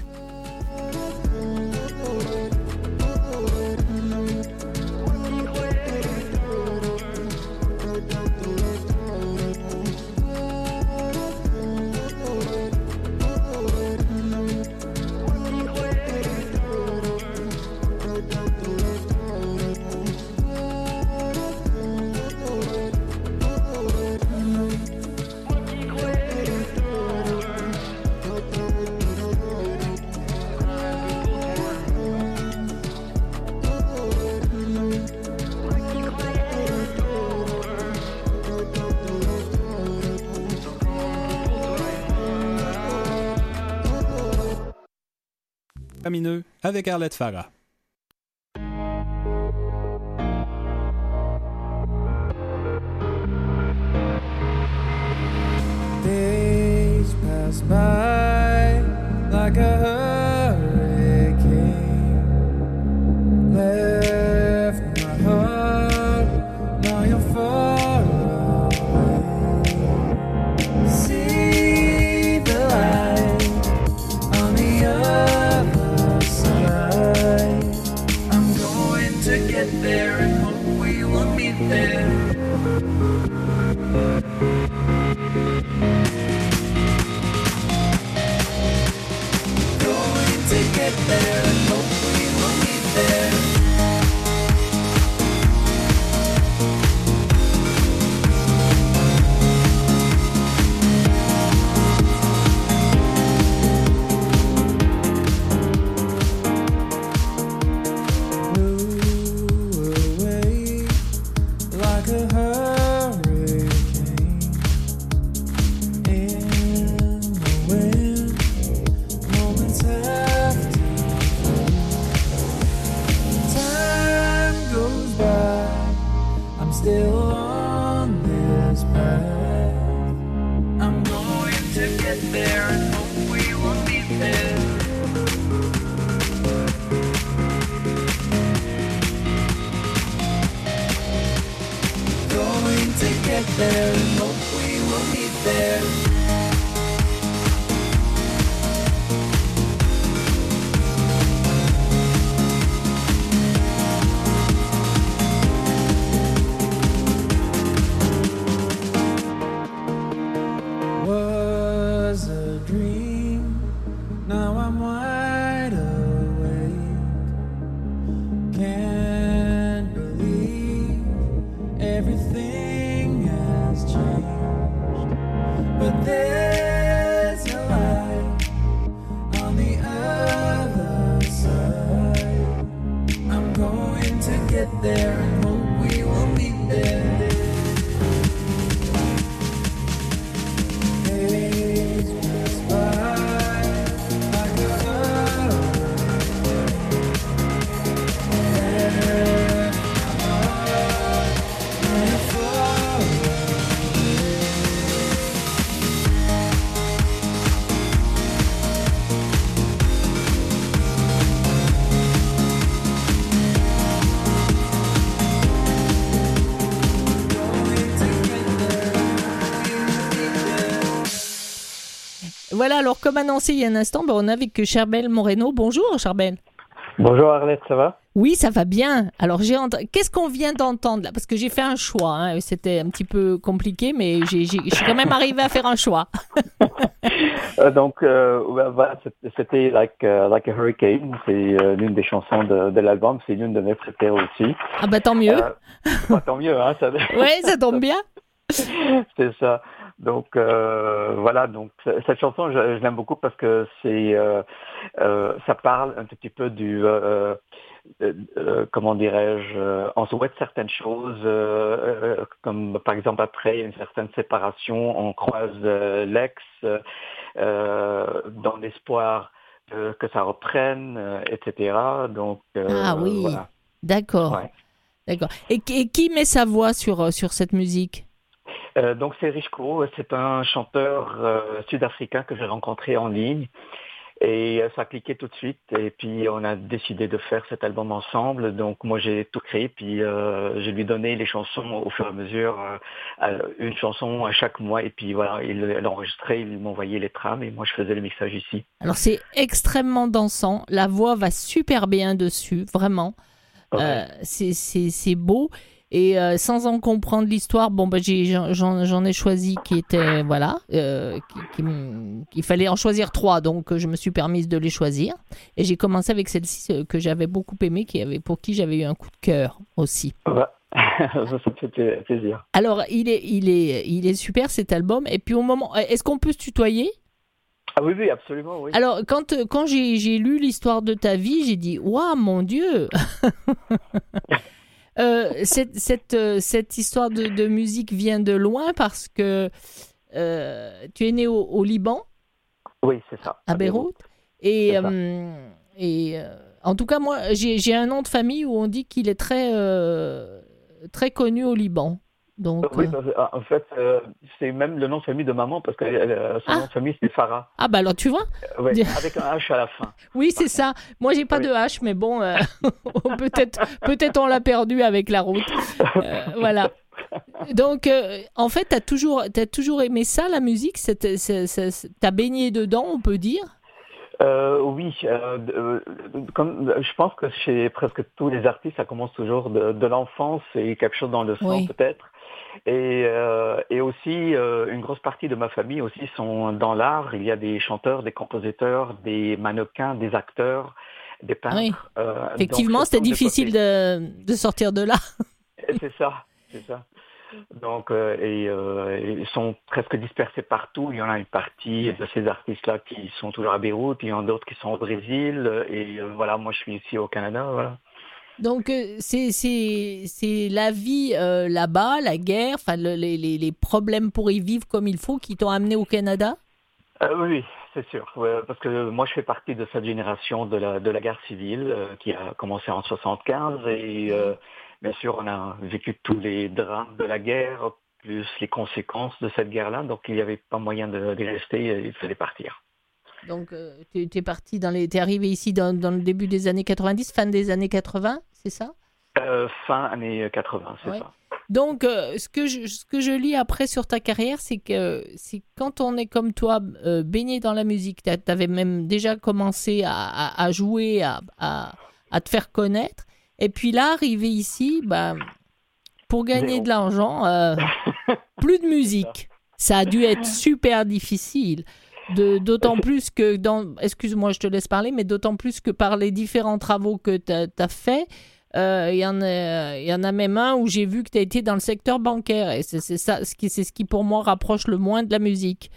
Faramineux avec Arlette Farah. Days pass by like a hurricane, left my heart, now you're far away. See the light on the other side. I'm going to get there and hope we will meet there. Going to get there and hope we will meet there. Voilà, alors comme annoncé il y a un instant, ben, on est avec Charbel Moreno. Bonjour Charbel. Bonjour Arlette, ça va? Oui, ça va bien. Alors, j'ai ent... qu'est-ce qu'on vient d'entendre là? Parce que j'ai fait un choix. Hein. C'était un petit peu compliqué, mais j'ai, j'ai... je suis quand même arrivée à faire un choix. euh, donc, euh, voilà, c'était like, uh, like a Hurricane. C'est euh, l'une des chansons de, de l'album. C'est l'une de mes préférées aussi. Ah bah tant mieux. Euh, bah, tant mieux, hein. Ça... Oui, ça tombe bien. C'est ça. Donc euh, voilà, donc cette chanson, je, je l'aime beaucoup parce que c'est, euh, euh, ça parle un tout petit peu du, euh, euh, euh, comment dirais-je, euh, on souhaite certaines choses, euh, euh, comme par exemple après une certaine séparation, on croise euh, l'ex euh, dans l'espoir euh, que ça reprenne, euh, et cetera. Donc euh, ah oui, voilà. D'accord, Ouais. d'accord. Et, et qui met sa voix sur sur cette musique? Euh, donc c'est Richko, c'est un chanteur euh, sud-africain que j'ai rencontré en ligne et euh, ça a cliqué tout de suite et puis on a décidé de faire cet album ensemble. Donc moi j'ai tout créé puis euh, je lui donné les chansons au fur et à mesure, euh, une chanson à chaque mois et puis voilà, il l'enregistrait, il m'envoyait les trames et moi je faisais le mixage ici. Alors c'est extrêmement dansant, la voix va super bien dessus, vraiment. Ouais. Euh, c'est, c'est, c'est beau. Et euh, sans en comprendre l'histoire, bon bah j'ai j'en, j'en ai choisi qui était voilà, euh, qui, qui, qu'il fallait en choisir trois, donc je me suis permise de les choisir. Et j'ai commencé avec celle-ci que j'avais beaucoup aimée, qui avait pour qui j'avais eu un coup de cœur aussi. Ouais. Ça me fait plaisir. Alors il est il est il est super cet album. Et puis au moment, est-ce qu'on peut se tutoyer? Ah oui oui absolument oui. Alors quand quand j'ai j'ai lu l'histoire de ta vie, j'ai dit waouh mon Dieu. Euh, cette, cette, euh, cette histoire de, de musique vient de loin parce que euh, tu es né au, au Liban. Oui, c'est ça. À, à Beyrouth. Et, c'est euh, et euh, en tout cas, moi, j'ai, j'ai un nom de famille où on dit qu'il est très, euh, très connu au Liban. Donc, oui, euh... en fait, euh, c'est même le nom de famille de maman parce que euh, son ah. nom de famille c'est Farah. Ah bah alors tu vois. Euh, ouais, avec un H à la fin. Oui, c'est ça. Moi, j'ai pas oui. de H, mais bon, euh, peut-être, peut-être on l'a perdu avec la route. Euh, voilà. Donc, euh, en fait, t'as toujours, t'as toujours aimé ça, la musique. C'est, c'est, c'est, t'as baigné dedans, on peut dire. Euh, oui, euh, euh, comme je pense que chez presque tous les artistes, ça commence toujours de, de l'enfance et quelque chose dans le sang oui. peut-être. Et, euh, et aussi, euh, une grosse partie de ma famille aussi sont dans l'art. Il y a des chanteurs, des compositeurs, des mannequins, des acteurs, des peintres. Oui. Euh, Effectivement, c'était difficile de, de sortir de là. C'est ça, c'est ça. Donc, euh, et, euh, ils sont presque dispersés partout. Il y en a une partie de ces artistes-là qui sont toujours à Beyrouth, il y en a d'autres qui sont au Brésil. Et euh, voilà, moi je suis ici au Canada, voilà. Donc, euh, c'est, c'est, c'est la vie euh, là-bas, la guerre, enfin le, les, les problèmes pour y vivre comme il faut qui t'ont amené au Canada? euh, Oui, c'est sûr. Ouais, parce que moi, je fais partie de cette génération de la, de la guerre civile euh, qui a commencé en soixante-quinze. Et euh, bien sûr, on a vécu tous les drames de la guerre, plus les conséquences de cette guerre-là. Donc, il n'y avait pas moyen de, de rester, il fallait partir. Donc, euh, tu es parti dans les, t'es arrivé ici dans, dans le début des années quatre-vingt-dix, fin des années quatre-vingts, c'est ça? euh, Fin années quatre-vingts, c'est ouais. ça. Donc, euh, ce, que je, ce que je lis après sur ta carrière, c'est que c'est quand on est comme toi, euh, baigné dans la musique, tu avais même déjà commencé à, à, à jouer, à, à, à te faire connaître, et puis là, arrivé ici, bah, pour gagner Zéro. de l'argent, euh, plus de musique. Ça a dû être super difficile. De, d'autant plus que, dans, excuse-moi, je te laisse parler, mais d'autant plus que par les différents travaux que tu as faits, il euh, y, y en a même un où j'ai vu que tu as été dans le secteur bancaire. Et c'est, c'est, ça, ce qui, c'est ce qui, pour moi, rapproche le moins de la musique.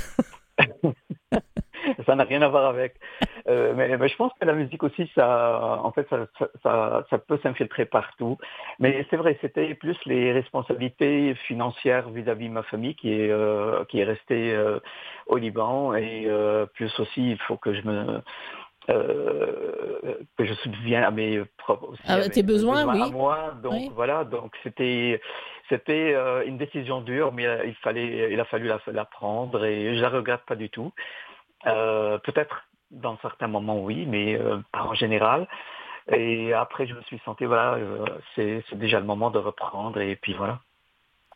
Ça n'a rien à voir avec. Euh, mais, mais je pense que la musique aussi, ça, en fait, ça, ça, ça, ça peut s'infiltrer partout. Mais c'est vrai, c'était plus les responsabilités financières vis-à-vis de ma famille qui est, euh, qui est restée euh, au Liban. Et euh, plus aussi, il faut que je me... Euh, que je subvienne à mes propres aussi, ah, à tes mes besoins, besoins oui. à moi. Donc oui. voilà, donc c'était c'était euh, une décision dure, mais il fallait, il a fallu la, la prendre et je la regrette pas du tout. Euh, peut-être dans certains moments oui, mais euh, pas en général. Et après je me suis senti voilà, euh, c'est, c'est déjà le moment de reprendre et puis voilà.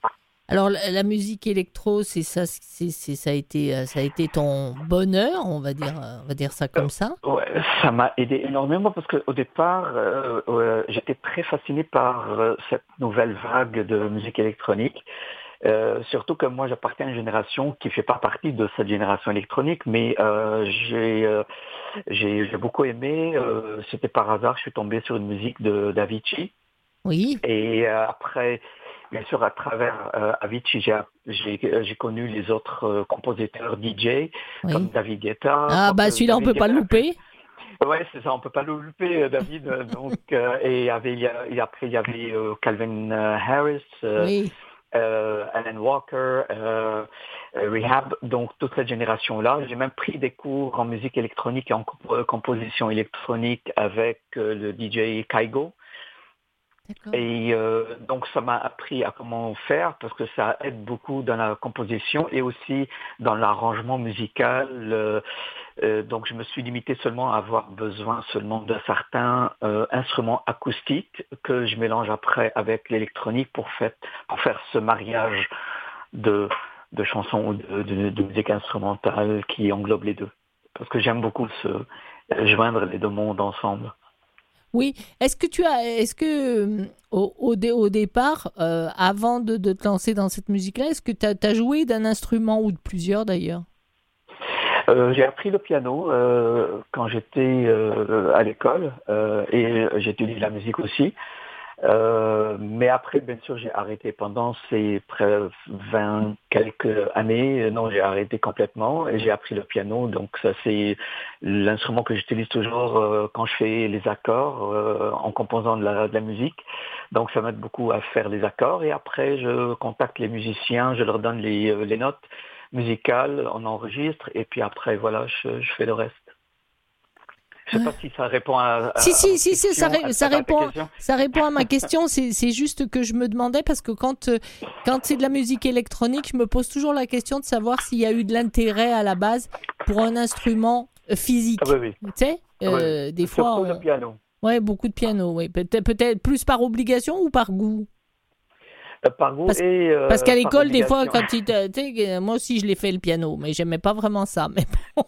Alors la, la musique électro, c'est ça, c'est, c'est ça a été, euh, ça a été ton bonheur, on va dire, euh, on va dire ça comme ça. Ouais, ça m'a aidé énormément parce qu'au départ, euh, euh, j'étais très fasciné par euh, cette nouvelle vague de musique électronique. Euh, surtout que moi, j'appartiens à une génération qui fait pas partie de cette génération électronique, mais euh, j'ai, euh, j'ai, j'ai beaucoup aimé. Euh, c'était par hasard, je suis tombé sur une musique de d'Avicii. Oui. Et euh, après, bien sûr, à travers euh, Avicii, j'ai, j'ai, j'ai connu les autres euh, compositeurs D J, Oui. comme David Guetta. Ah comme, bah euh, celui-là on David peut pas le Guetta. louper. Ouais, c'est ça, on peut pas le louper, euh, David. euh, donc, euh, et il y avait, il y a- et après, il y avait euh, Calvin euh, Harris, euh, Oui. euh, Alan Walker, euh, euh, Rehab, donc toute cette génération-là. J'ai même pris des cours en musique électronique et en comp- composition électronique avec euh, le D J Kygo. D'accord. Et euh, donc ça m'a appris à comment faire parce que ça aide beaucoup dans la composition et aussi dans l'arrangement musical. Euh, euh, donc je me suis limité seulement à avoir besoin seulement de certains euh, instruments acoustiques que je mélange après avec l'électronique pour faire, pour faire ce mariage de, de chansons ou de, de, de musique instrumentale qui englobe les deux. Parce que j'aime beaucoup se joindre les deux mondes ensemble. Oui. Est-ce que tu as, est-ce que euh, au, au, dé- au départ, euh, avant de, de te lancer dans cette musique-là, est-ce que tu as joué d'un instrument ou de plusieurs d'ailleurs? Euh, j'ai appris le piano euh, quand j'étais euh, à l'école euh, et j'ai étudié la musique aussi. Euh, mais après, bien sûr, j'ai arrêté pendant ces près vingt quelques années. Non, j'ai arrêté complètement et j'ai appris le piano. Donc ça, c'est l'instrument que j'utilise toujours euh, quand je fais les accords euh, en composant de la, de la musique. Donc ça m'aide beaucoup à faire les accords et après, je contacte les musiciens, je leur donne les, euh, les notes musicales, on enregistre et puis après, voilà, je, je fais le reste. Je ne sais pas si ça répond à. à Si, à si, votre si, si, ça, question, ré- à- ça à ta répond, question. ça répond à ma question. C'est, c'est juste que je me demandais, parce que quand, euh, quand c'est de la musique électronique, je me pose toujours la question de savoir s'il y a eu de l'intérêt à la base pour un instrument euh, physique. Ah oui, oui. Tu sais, Ah oui, euh, oui. des fois. Surtout on- le piano. Ouais, beaucoup de piano, oui. Peut-être, peut-être plus par obligation ou par goût. Euh, Par goût Parce- et. euh, Parce qu'à par l'école, des fois, obligation. quand il te- tu sais, moi aussi, je l'ai fait le piano, mais j'aimais pas vraiment ça. Mais bon.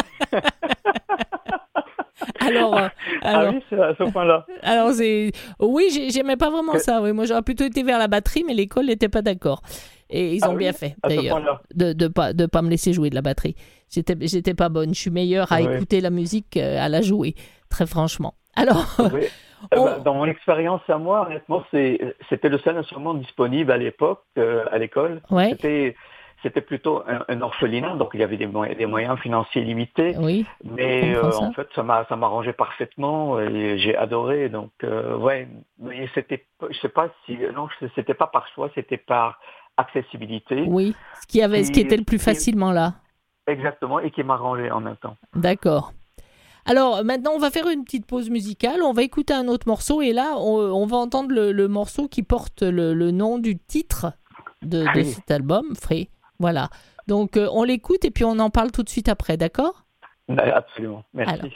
alors, euh, alors, Ah oui, c'est à ce point-là. alors c'est, oui, j'ai- j'aimais pas vraiment ça. Oui, moi, j'aurais plutôt été vers la batterie, mais l'école n'était pas d'accord. Et ils Ah ont oui, bien fait, à ce d'ailleurs, point-là. de de pas de pas me laisser jouer de la batterie. J'étais j'étais pas bonne. Je suis meilleure à Oui. écouter la musique qu'à la jouer, très franchement. Alors, Oui. Euh, on- bah, dans mon expérience à moi, honnêtement, c'est, c'était le seul instrument disponible à l'époque, euh, à l'école. ouais, C'était, c'était plutôt un, un orphelinat, donc il y avait des moyens, des moyens financiers limités. oui, Mais je comprends euh, ça. en fait, ça m'a, ça m'arrangeait parfaitement et j'ai adoré. Donc, euh, ouais, mais c'était, pas- je sais pas si, non, c'était pas par choix, c'était par accessibilité. Oui, ce qui avait, ce qui Qui- était le plus qui- facilement là. Exactement, et qui m'arrangeait en même temps. D'accord. Alors maintenant, on va faire une petite pause musicale. On va écouter un autre morceau et là, on, on va entendre le, le morceau qui porte le, le nom du titre de, de Free. cet album, Free. Voilà. Donc euh, on l'écoute et puis on en parle tout de suite après, d'accord? Absolument, merci. Alors.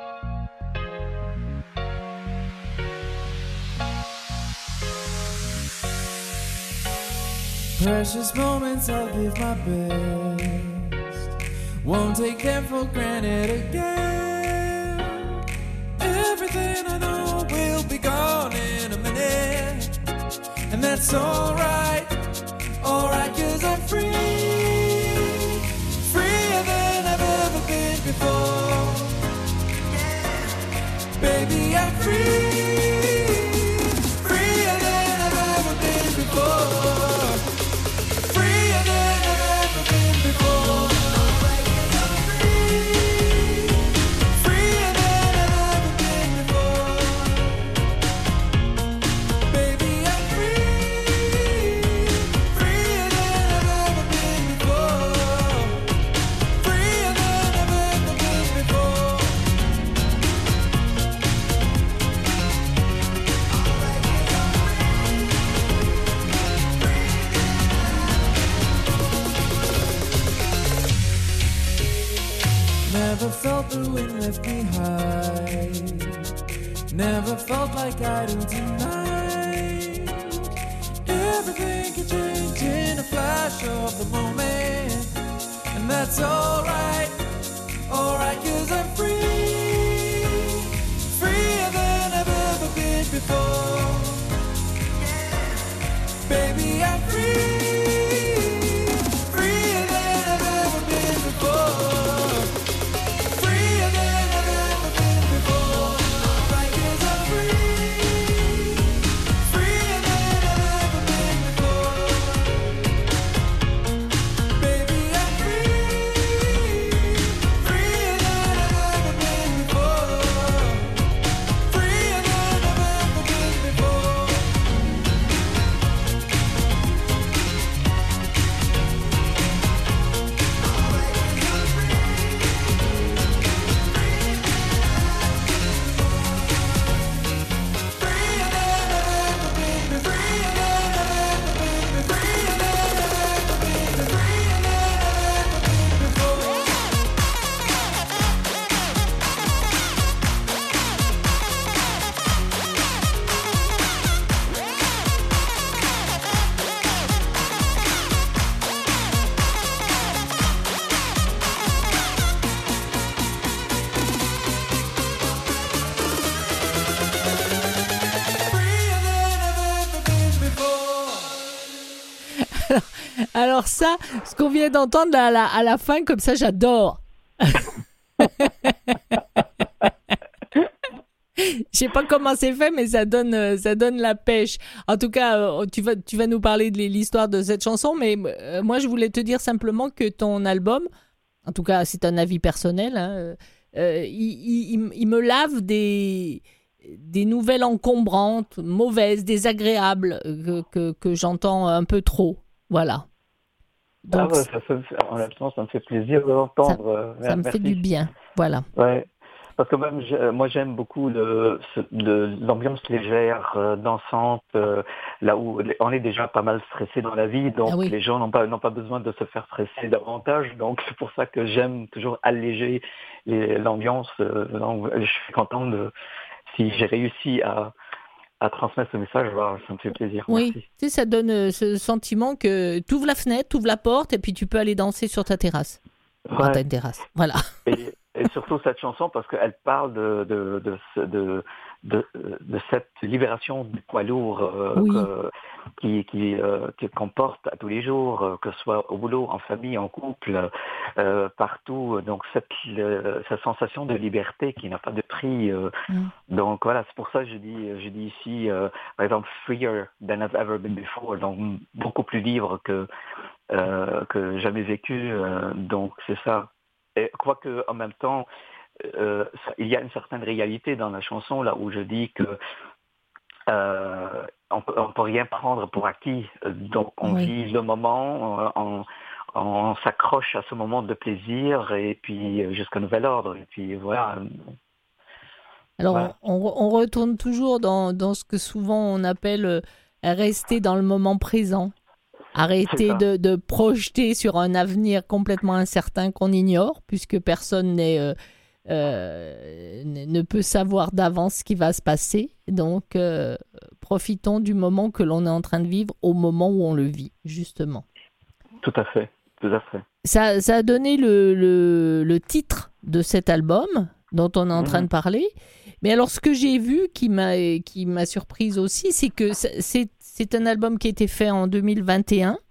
Precious moments I'll give my best. Won't take them for granted again. Everything I know will be gone in a minute. And that's alright, alright, cause I'm free. Freer than I've ever been before. Baby, I'm free. Freer than I've ever been before. Freer than I've ever been before. Freer than I've ever been before. Baby, I'm free. Freer than I've ever been before. Freer than I've ever been before. Never felt the wind left behind. Never felt like I do tonight. Everything can change in a flash of the moment. And that's alright, alright, cause I'm free. Freer than I've ever been before. Baby, I'm free. Freer than I've ever been before. Freer than I've ever been before. Alright, cause I'm free. Freer than I've ever been before. Baby, I'm free. Freer than I've ever been before. Freer than I've ever been before. Alors ça, ce qu'on vient d'entendre à la, à la fin, comme ça, j'adore. Je sais pas comment c'est fait, mais ça donne, euh, ça donne la pêche. En tout cas, euh, tu vas, tu vas nous parler de l'histoire de cette chanson, mais euh, moi, je voulais te dire simplement que ton album, en tout cas, c'est un avis personnel, hein, euh, il, il, il me lave des, des nouvelles encombrantes, mauvaises, désagréables, que, que, que j'entends un peu trop. Voilà. Donc, ah ouais, ça, ça, en même temps, ça me fait plaisir de l'entendre. ça, ça me fait du bien. Voilà. Ouais. Parce que même, je- moi, j'aime beaucoup le, ce- le- l'ambiance légère, euh, dansante, euh, là où on est déjà pas mal stressé dans la vie, donc Ah oui. les gens n'ont pas, n'ont pas besoin de se faire stresser davantage. Donc, c'est pour ça que j'aime toujours alléger les- l'ambiance. euh, donc, je suis content de, si j'ai réussi à, à transmettre ce message, voilà, ça me fait plaisir. Oui, Merci. tu sais, ça donne euh, ce sentiment que tu ouvres la fenêtre, tu ouvres la porte et puis tu peux aller danser sur ta terrasse. Quand Ouais. t'as une terrasse. Voilà. Et, et surtout cette chanson parce qu'elle parle de, de, de, ce- de, de, de cette libération du poids lourd euh, Oui. que- qui, qui, euh, qui comporte à tous les jours, euh, que ce soit au boulot, en famille, en couple, euh, partout. Donc cette, le- cette sensation de liberté qui n'a pas de prix. euh, Mm. donc voilà, c'est pour ça que je dis, je dis ici, euh, par exemple, freer than I've ever been before, donc beaucoup plus libre que euh, que jamais vécu. euh, donc c'est ça. Et quoique en même temps, euh, ça- il y a une certaine réalité dans la chanson là où je dis que euh, on peut, on peut rien prendre pour acquis. Euh, Donc on Oui. vit le moment, euh, on, on s'accroche à ce moment de plaisir et puis euh, jusqu'à nouvel ordre. Et puis voilà. Alors, Voilà. on, on- on retourne toujours dans, dans ce que souvent on appelle euh, rester dans le moment présent. Arrêter C'est ça. de, de projeter sur un avenir complètement incertain qu'on ignore, puisque personne n'est, euh, euh, ne ne peut savoir d'avance ce qui va se passer. Donc, euh, profitons du moment que l'on est en train de vivre au moment où on le vit, justement. Tout à fait, tout à fait. Ça, ça a donné le, le, le titre de cet album dont on est en train Mhm. de parler. Mais alors, ce que j'ai vu qui m'a, qui m'a surprise aussi, c'est que c'est, c'est c'est un album qui a été fait en deux mille vingt et un.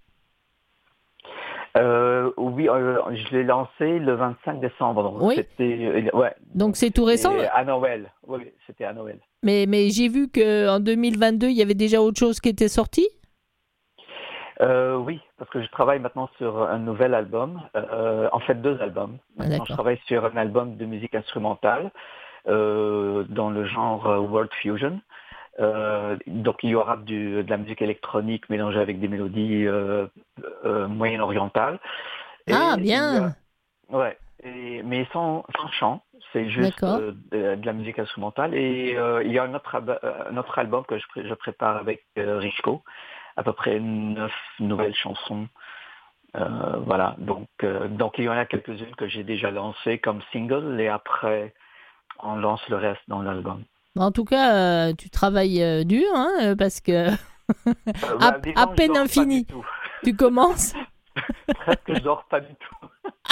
Euh, oui, euh, je l'ai lancé le vingt-cinq décembre. Donc Oui. C'était, euh, ouais. Donc, c'est tout récent. Et à Noël. Oui, c'était à Noël. Mais, mais j'ai vu qu'en deux mille vingt-deux, il y avait déjà autre chose qui était sorti. Euh, oui, parce que je travaille maintenant sur un nouvel album, euh, en fait deux albums. Ah, Maintenant, d'accord. je travaille sur un album de musique instrumentale euh, dans le genre euh, World Fusion. Euh, donc il y aura du, de la musique électronique mélangée avec des mélodies euh, euh, moyen-orientales. Ah, Et bien. il y a- ouais, et- mais sans, sans chant, c'est juste D'accord. euh, de, de la musique instrumentale. Et euh, il y a un autre, alba- un autre album que je, pré- je prépare avec euh, Richco, à peu près neuf nouvelles chansons. Euh, voilà, donc, euh, donc il y en a quelques-unes que j'ai déjà lancées comme single et après on lance le reste dans l'album. En tout cas, euh, tu travailles euh, dur, hein, euh, parce que Euh, À, bah, disons, à je peine dors pas infini. du tout. Tu commences? Presque, je dors pas du tout.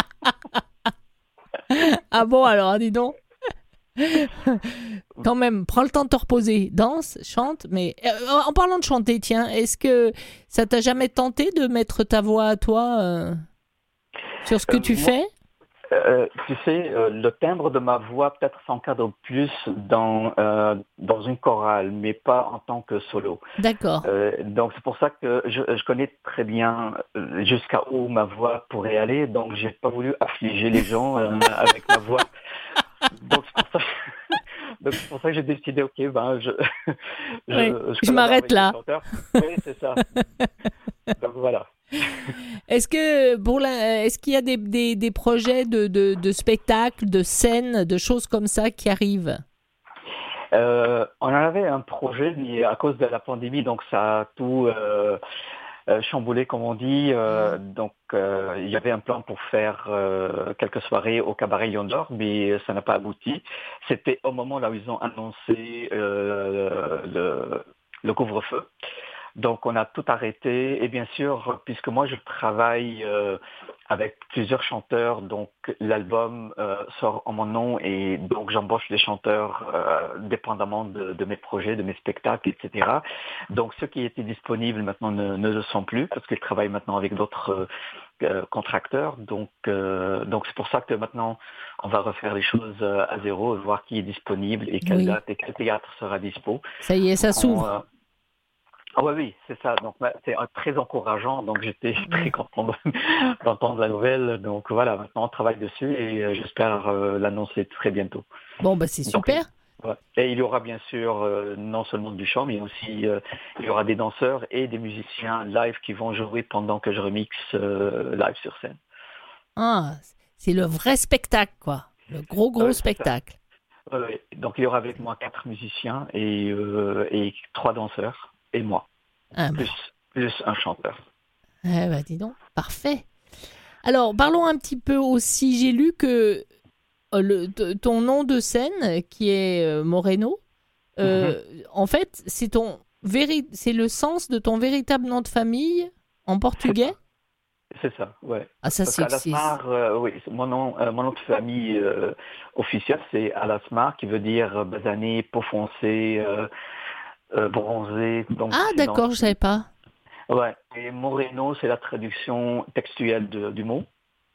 Ah bon, alors, dis donc. Quand même, prends le temps de te reposer. Danse, chante, mais euh, en parlant de chanter, tiens, est-ce que ça t'a jamais tenté de mettre ta voix à toi euh, sur ce que Euh, tu moi- fais? Euh, tu sais, euh, le timbre de ma voix peut-être s'encadre plus dans, euh, dans une chorale, mais pas en tant que solo. D'accord. Euh, donc c'est pour ça que je, je connais très bien euh, jusqu'à où ma voix pourrait aller, donc j'ai pas voulu affliger les gens euh, avec ma voix. Donc c'est pour ça, donc c'est pour ça que j'ai décidé, ok, ben je, je, Ouais, je je collabore m'arrête avec des là. chanteurs. Oui, c'est ça. Donc voilà. Est-ce que pour la, est-ce qu'il y a des, des, des projets de, de, de spectacles, de scènes, de choses comme ça qui arrivent? Euh, on en avait un projet, mais à cause de la pandémie, donc ça a tout euh, euh, chamboulé, comme on dit. Euh, donc euh, il y avait un plan pour faire euh, quelques soirées au cabaret Lion d'Or, mais ça n'a pas abouti. C'était au moment là où ils ont annoncé euh, le, le couvre-feu. Donc on a tout arrêté et bien sûr, puisque moi je travaille euh, avec plusieurs chanteurs, donc l'album euh, sort en mon nom et donc j'embauche les chanteurs euh, dépendamment de, de mes projets, de mes spectacles, et cetera. Donc ceux qui étaient disponibles maintenant ne, ne le sont plus parce qu'ils travaillent maintenant avec d'autres euh, contracteurs. Donc euh, donc c'est pour ça que maintenant on va refaire les choses euh, à zéro, voir qui est disponible et quelle Oui. date et quel théâtre sera dispo. Ça y est, ça On, s'ouvre. euh, Ah ouais, oui, c'est ça. Donc bah, c'est euh, très encourageant. Donc j'étais très content de- d'entendre la nouvelle. Donc voilà, maintenant on travaille dessus et euh, j'espère euh, l'annoncer très bientôt. Bon, bah c'est Donc, super. ouais. Et il y aura bien sûr euh, non seulement du chant, mais aussi euh, il y aura des danseurs et des musiciens live qui vont jouer pendant que je remixe euh, live sur scène. Ah, c'est le vrai spectacle, quoi. Le gros, gros Ouais, c'est ça. spectacle. Ouais, ouais. Donc il y aura avec moi quatre musiciens et, euh, et trois danseurs et moi, Ah, bah, plus, plus un chanteur. eh bah, dis donc, parfait. Alors, parlons un petit peu aussi. J'ai lu que euh, le, t- ton nom de scène, qui est euh, Moreno, euh, en fait, c'est ton véri- c'est le sens de ton véritable nom de famille en portugais. C'est ça, ouais. Ah, ça, Parce c'est... qu'Alasmar, euh, oui, c'est mon nom, euh, mon nom de famille euh, officiel, c'est Alasmar, qui veut dire euh, basané, peau foncée, euh, euh, bronzé. Donc, Ah, c'est dans- d'accord, je savais pas. Ouais. Et Moreno, c'est la traduction textuelle de- du mot.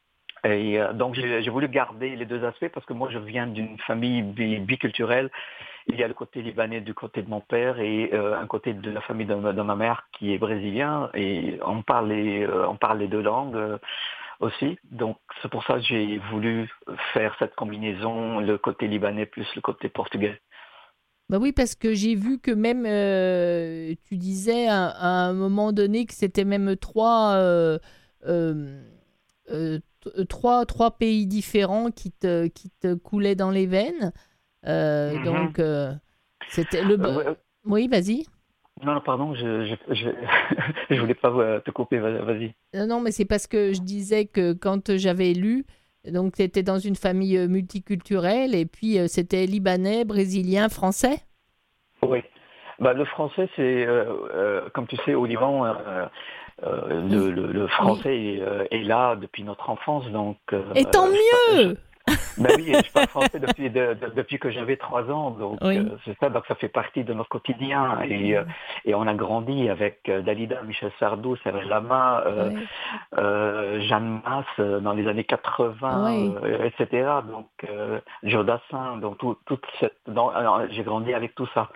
Et euh, donc, j'ai j'ai voulu garder les deux aspects parce que moi, je viens d'une famille bi- biculturelle. Il y a le côté libanais du côté de mon père et euh, un côté de la famille de, ma de ma mère qui est brésilien. Et on parle les, euh, on parle les deux langues euh, aussi. Donc, c'est pour ça que j'ai voulu faire cette combinaison, le côté libanais plus le côté portugais. Bah oui, parce que j'ai vu que même, euh, tu disais à, à un moment donné que c'était même trois, euh, euh, euh, t- trois, trois pays différents qui te, qui te coulaient dans les veines. Euh, Mhm. Donc, euh, c'était le... Euh, ouais, Oui, vas-y. non, non, pardon, je je, je, je voulais pas euh, te couper, vas- vas-y. Non, non, mais c'est parce que je disais que quand j'avais lu, donc tu étais dans une famille euh, multiculturelle et puis euh, c'était libanais, brésilien, français. Oui. Bah, le français, c'est, euh, euh, comme tu sais, au Liban, euh, euh, Oui. le, le, le français est, euh, est là depuis notre enfance. Donc, euh, Et tant je- mieux! Ben oui, je parle français depuis, de- de- depuis que j'avais trois ans, donc Oui. euh, c'est ça, donc ça fait partie de notre quotidien et, euh, et on a grandi avec euh, Dalida, Michel Sardou, Cyril Lama, euh, Ouais. euh, Jeanne Masse euh, dans les années quatre-vingts, Oui. euh, et cetera. Donc euh, Jodassin, donc tout, toute cette, dans- alors, j'ai grandi avec tout ça.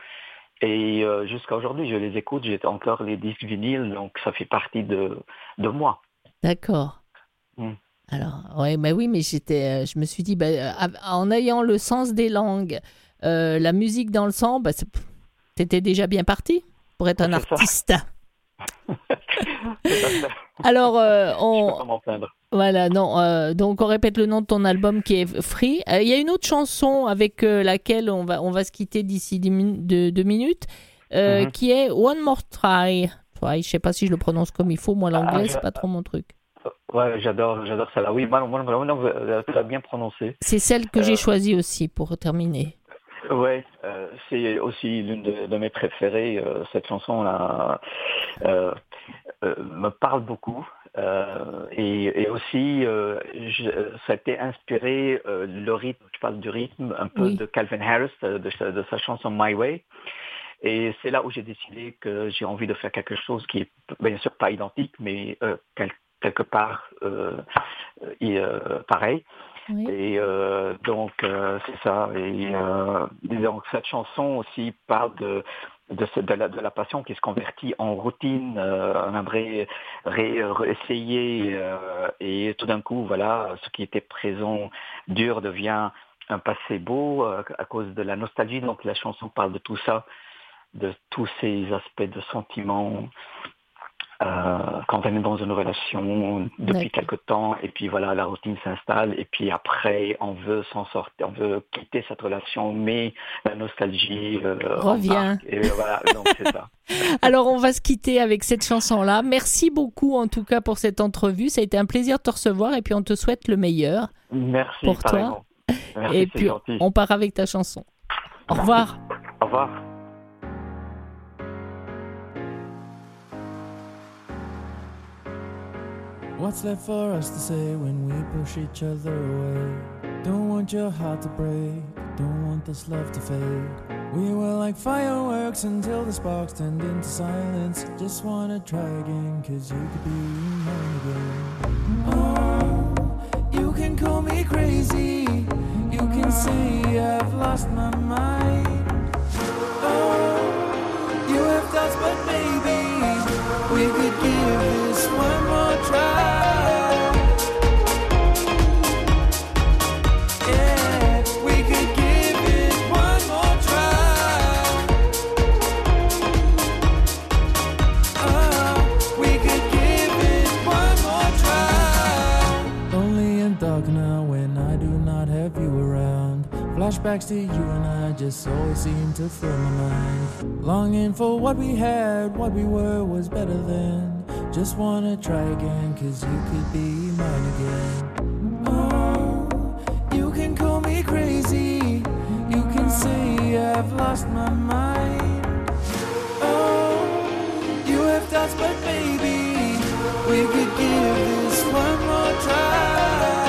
Et euh, jusqu'à aujourd'hui, je les écoute, j'ai encore les disques vinyles, donc ça fait partie de, de moi. D'accord. Mm. Alors, ouais, mais oui, mais j'étais, euh, je me suis dit, bah, euh, en ayant le sens des langues, euh, la musique dans le sang, bah, c'est- t'étais déjà bien parti pour être un C'est ça. artiste. Tout à fait. Alors, euh, Je peux on, pas m'en plaindre. voilà, non, euh, donc on répète le nom de ton album qui est Free. Euh, Il y a une autre chanson avec euh, laquelle on va, on va se quitter d'ici deux, min- deux- deux minutes, euh, Mhm. qui est One More Try. Try. Je sais pas si je le prononce comme il faut. Moi, l'anglais, Ah, c'est je- pas trop mon truc. Ouais, j'adore, j'adore ça là. Oui, moi, moi, moi, moi, tu l'as bien prononcé. C'est celle que j'ai Euh, choisie aussi pour terminer. Ouais, euh, c'est aussi l'une de, de mes préférées. Euh, cette chanson-là euh, euh, me parle beaucoup. Euh, et, et aussi, euh, je, ça a été inspiré, euh, le rythme, je parle du rythme, un peu Oui. de Calvin Harris, de, de, sa- de sa chanson My Way. Et c'est là où j'ai décidé que j'ai envie de faire quelque chose qui est bien sûr pas identique, mais euh, quel- quelque part euh, et, euh, pareil. Oui. Et euh, donc euh, c'est ça. Et, euh, et donc cette chanson aussi parle de de, ce- de, la, de la passion qui se convertit en routine. Euh, on aimerait ré, ré- essayer euh, et tout d'un coup, voilà, ce qui était présent dur devient un passé beau euh, à cause de la nostalgie. Donc la chanson parle de tout ça, de tous ces aspects de sentiments. Euh, quand on est dans une relation depuis D'accord. quelque temps, et puis voilà, la routine s'installe, et puis après, on veut s'en sortir, on veut quitter cette relation, mais la nostalgie euh, Revient. embarque, et voilà, donc c'est ça. Alors, on va se quitter avec cette chanson-là. Merci beaucoup, en tout cas, pour cette entrevue. Ça a été un plaisir de te recevoir et puis on te souhaite le meilleur Merci, pour toi. pareillement. Merci, Et c'est puis, gentil. on part avec ta chanson. Au revoir. Au revoir. What's left for us to say when we push each other away? Don't want your heart to break, don't want this love to fade. We were like fireworks until the sparks turned into silence. Just wanna try again, cause you could be mine again. Oh, you can call me crazy, you can say I've lost my mind. Oh, you have doubts, but maybe we could give this one more try. Yeah, we could give it one more try. Oh, we could give it one more try. Lonely and dark now when I do not have you around. Flashbacks to you and I just always seem to fill my mind. Longing for what we had, what we were was better than. Just wanna try again, cause you could be mine again. Oh, you can call me crazy, you can say I've lost my mind. Oh, you have doubts, but maybe we could give this one more try.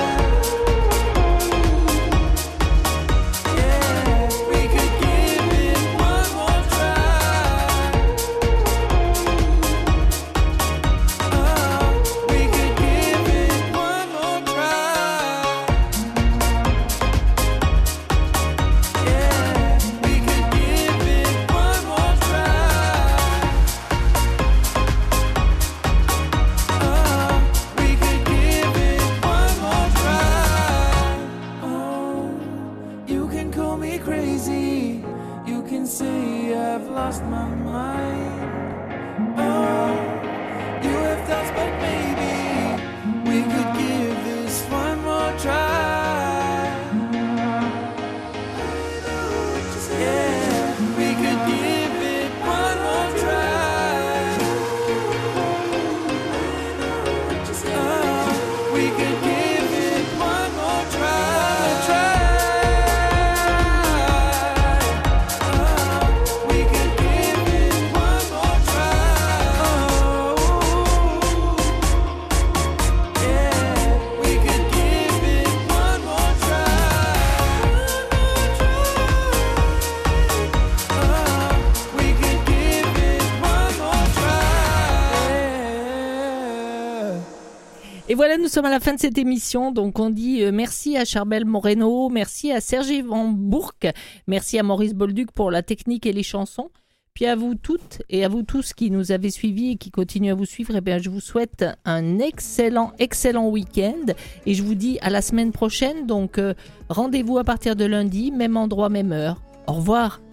Et voilà, nous sommes à la fin de cette émission. Donc, on dit euh, merci à Charbel Moreno, merci à Serge Van Bourg, merci à Maurice Bolduc pour la technique et les chansons. Puis à vous toutes et à vous tous qui nous avez suivis et qui continuent à vous suivre, eh bien, je vous souhaite un excellent, excellent week-end. Et je vous dis à la semaine prochaine. Donc, euh, rendez-vous à partir de lundi, même endroit, même heure. Au revoir.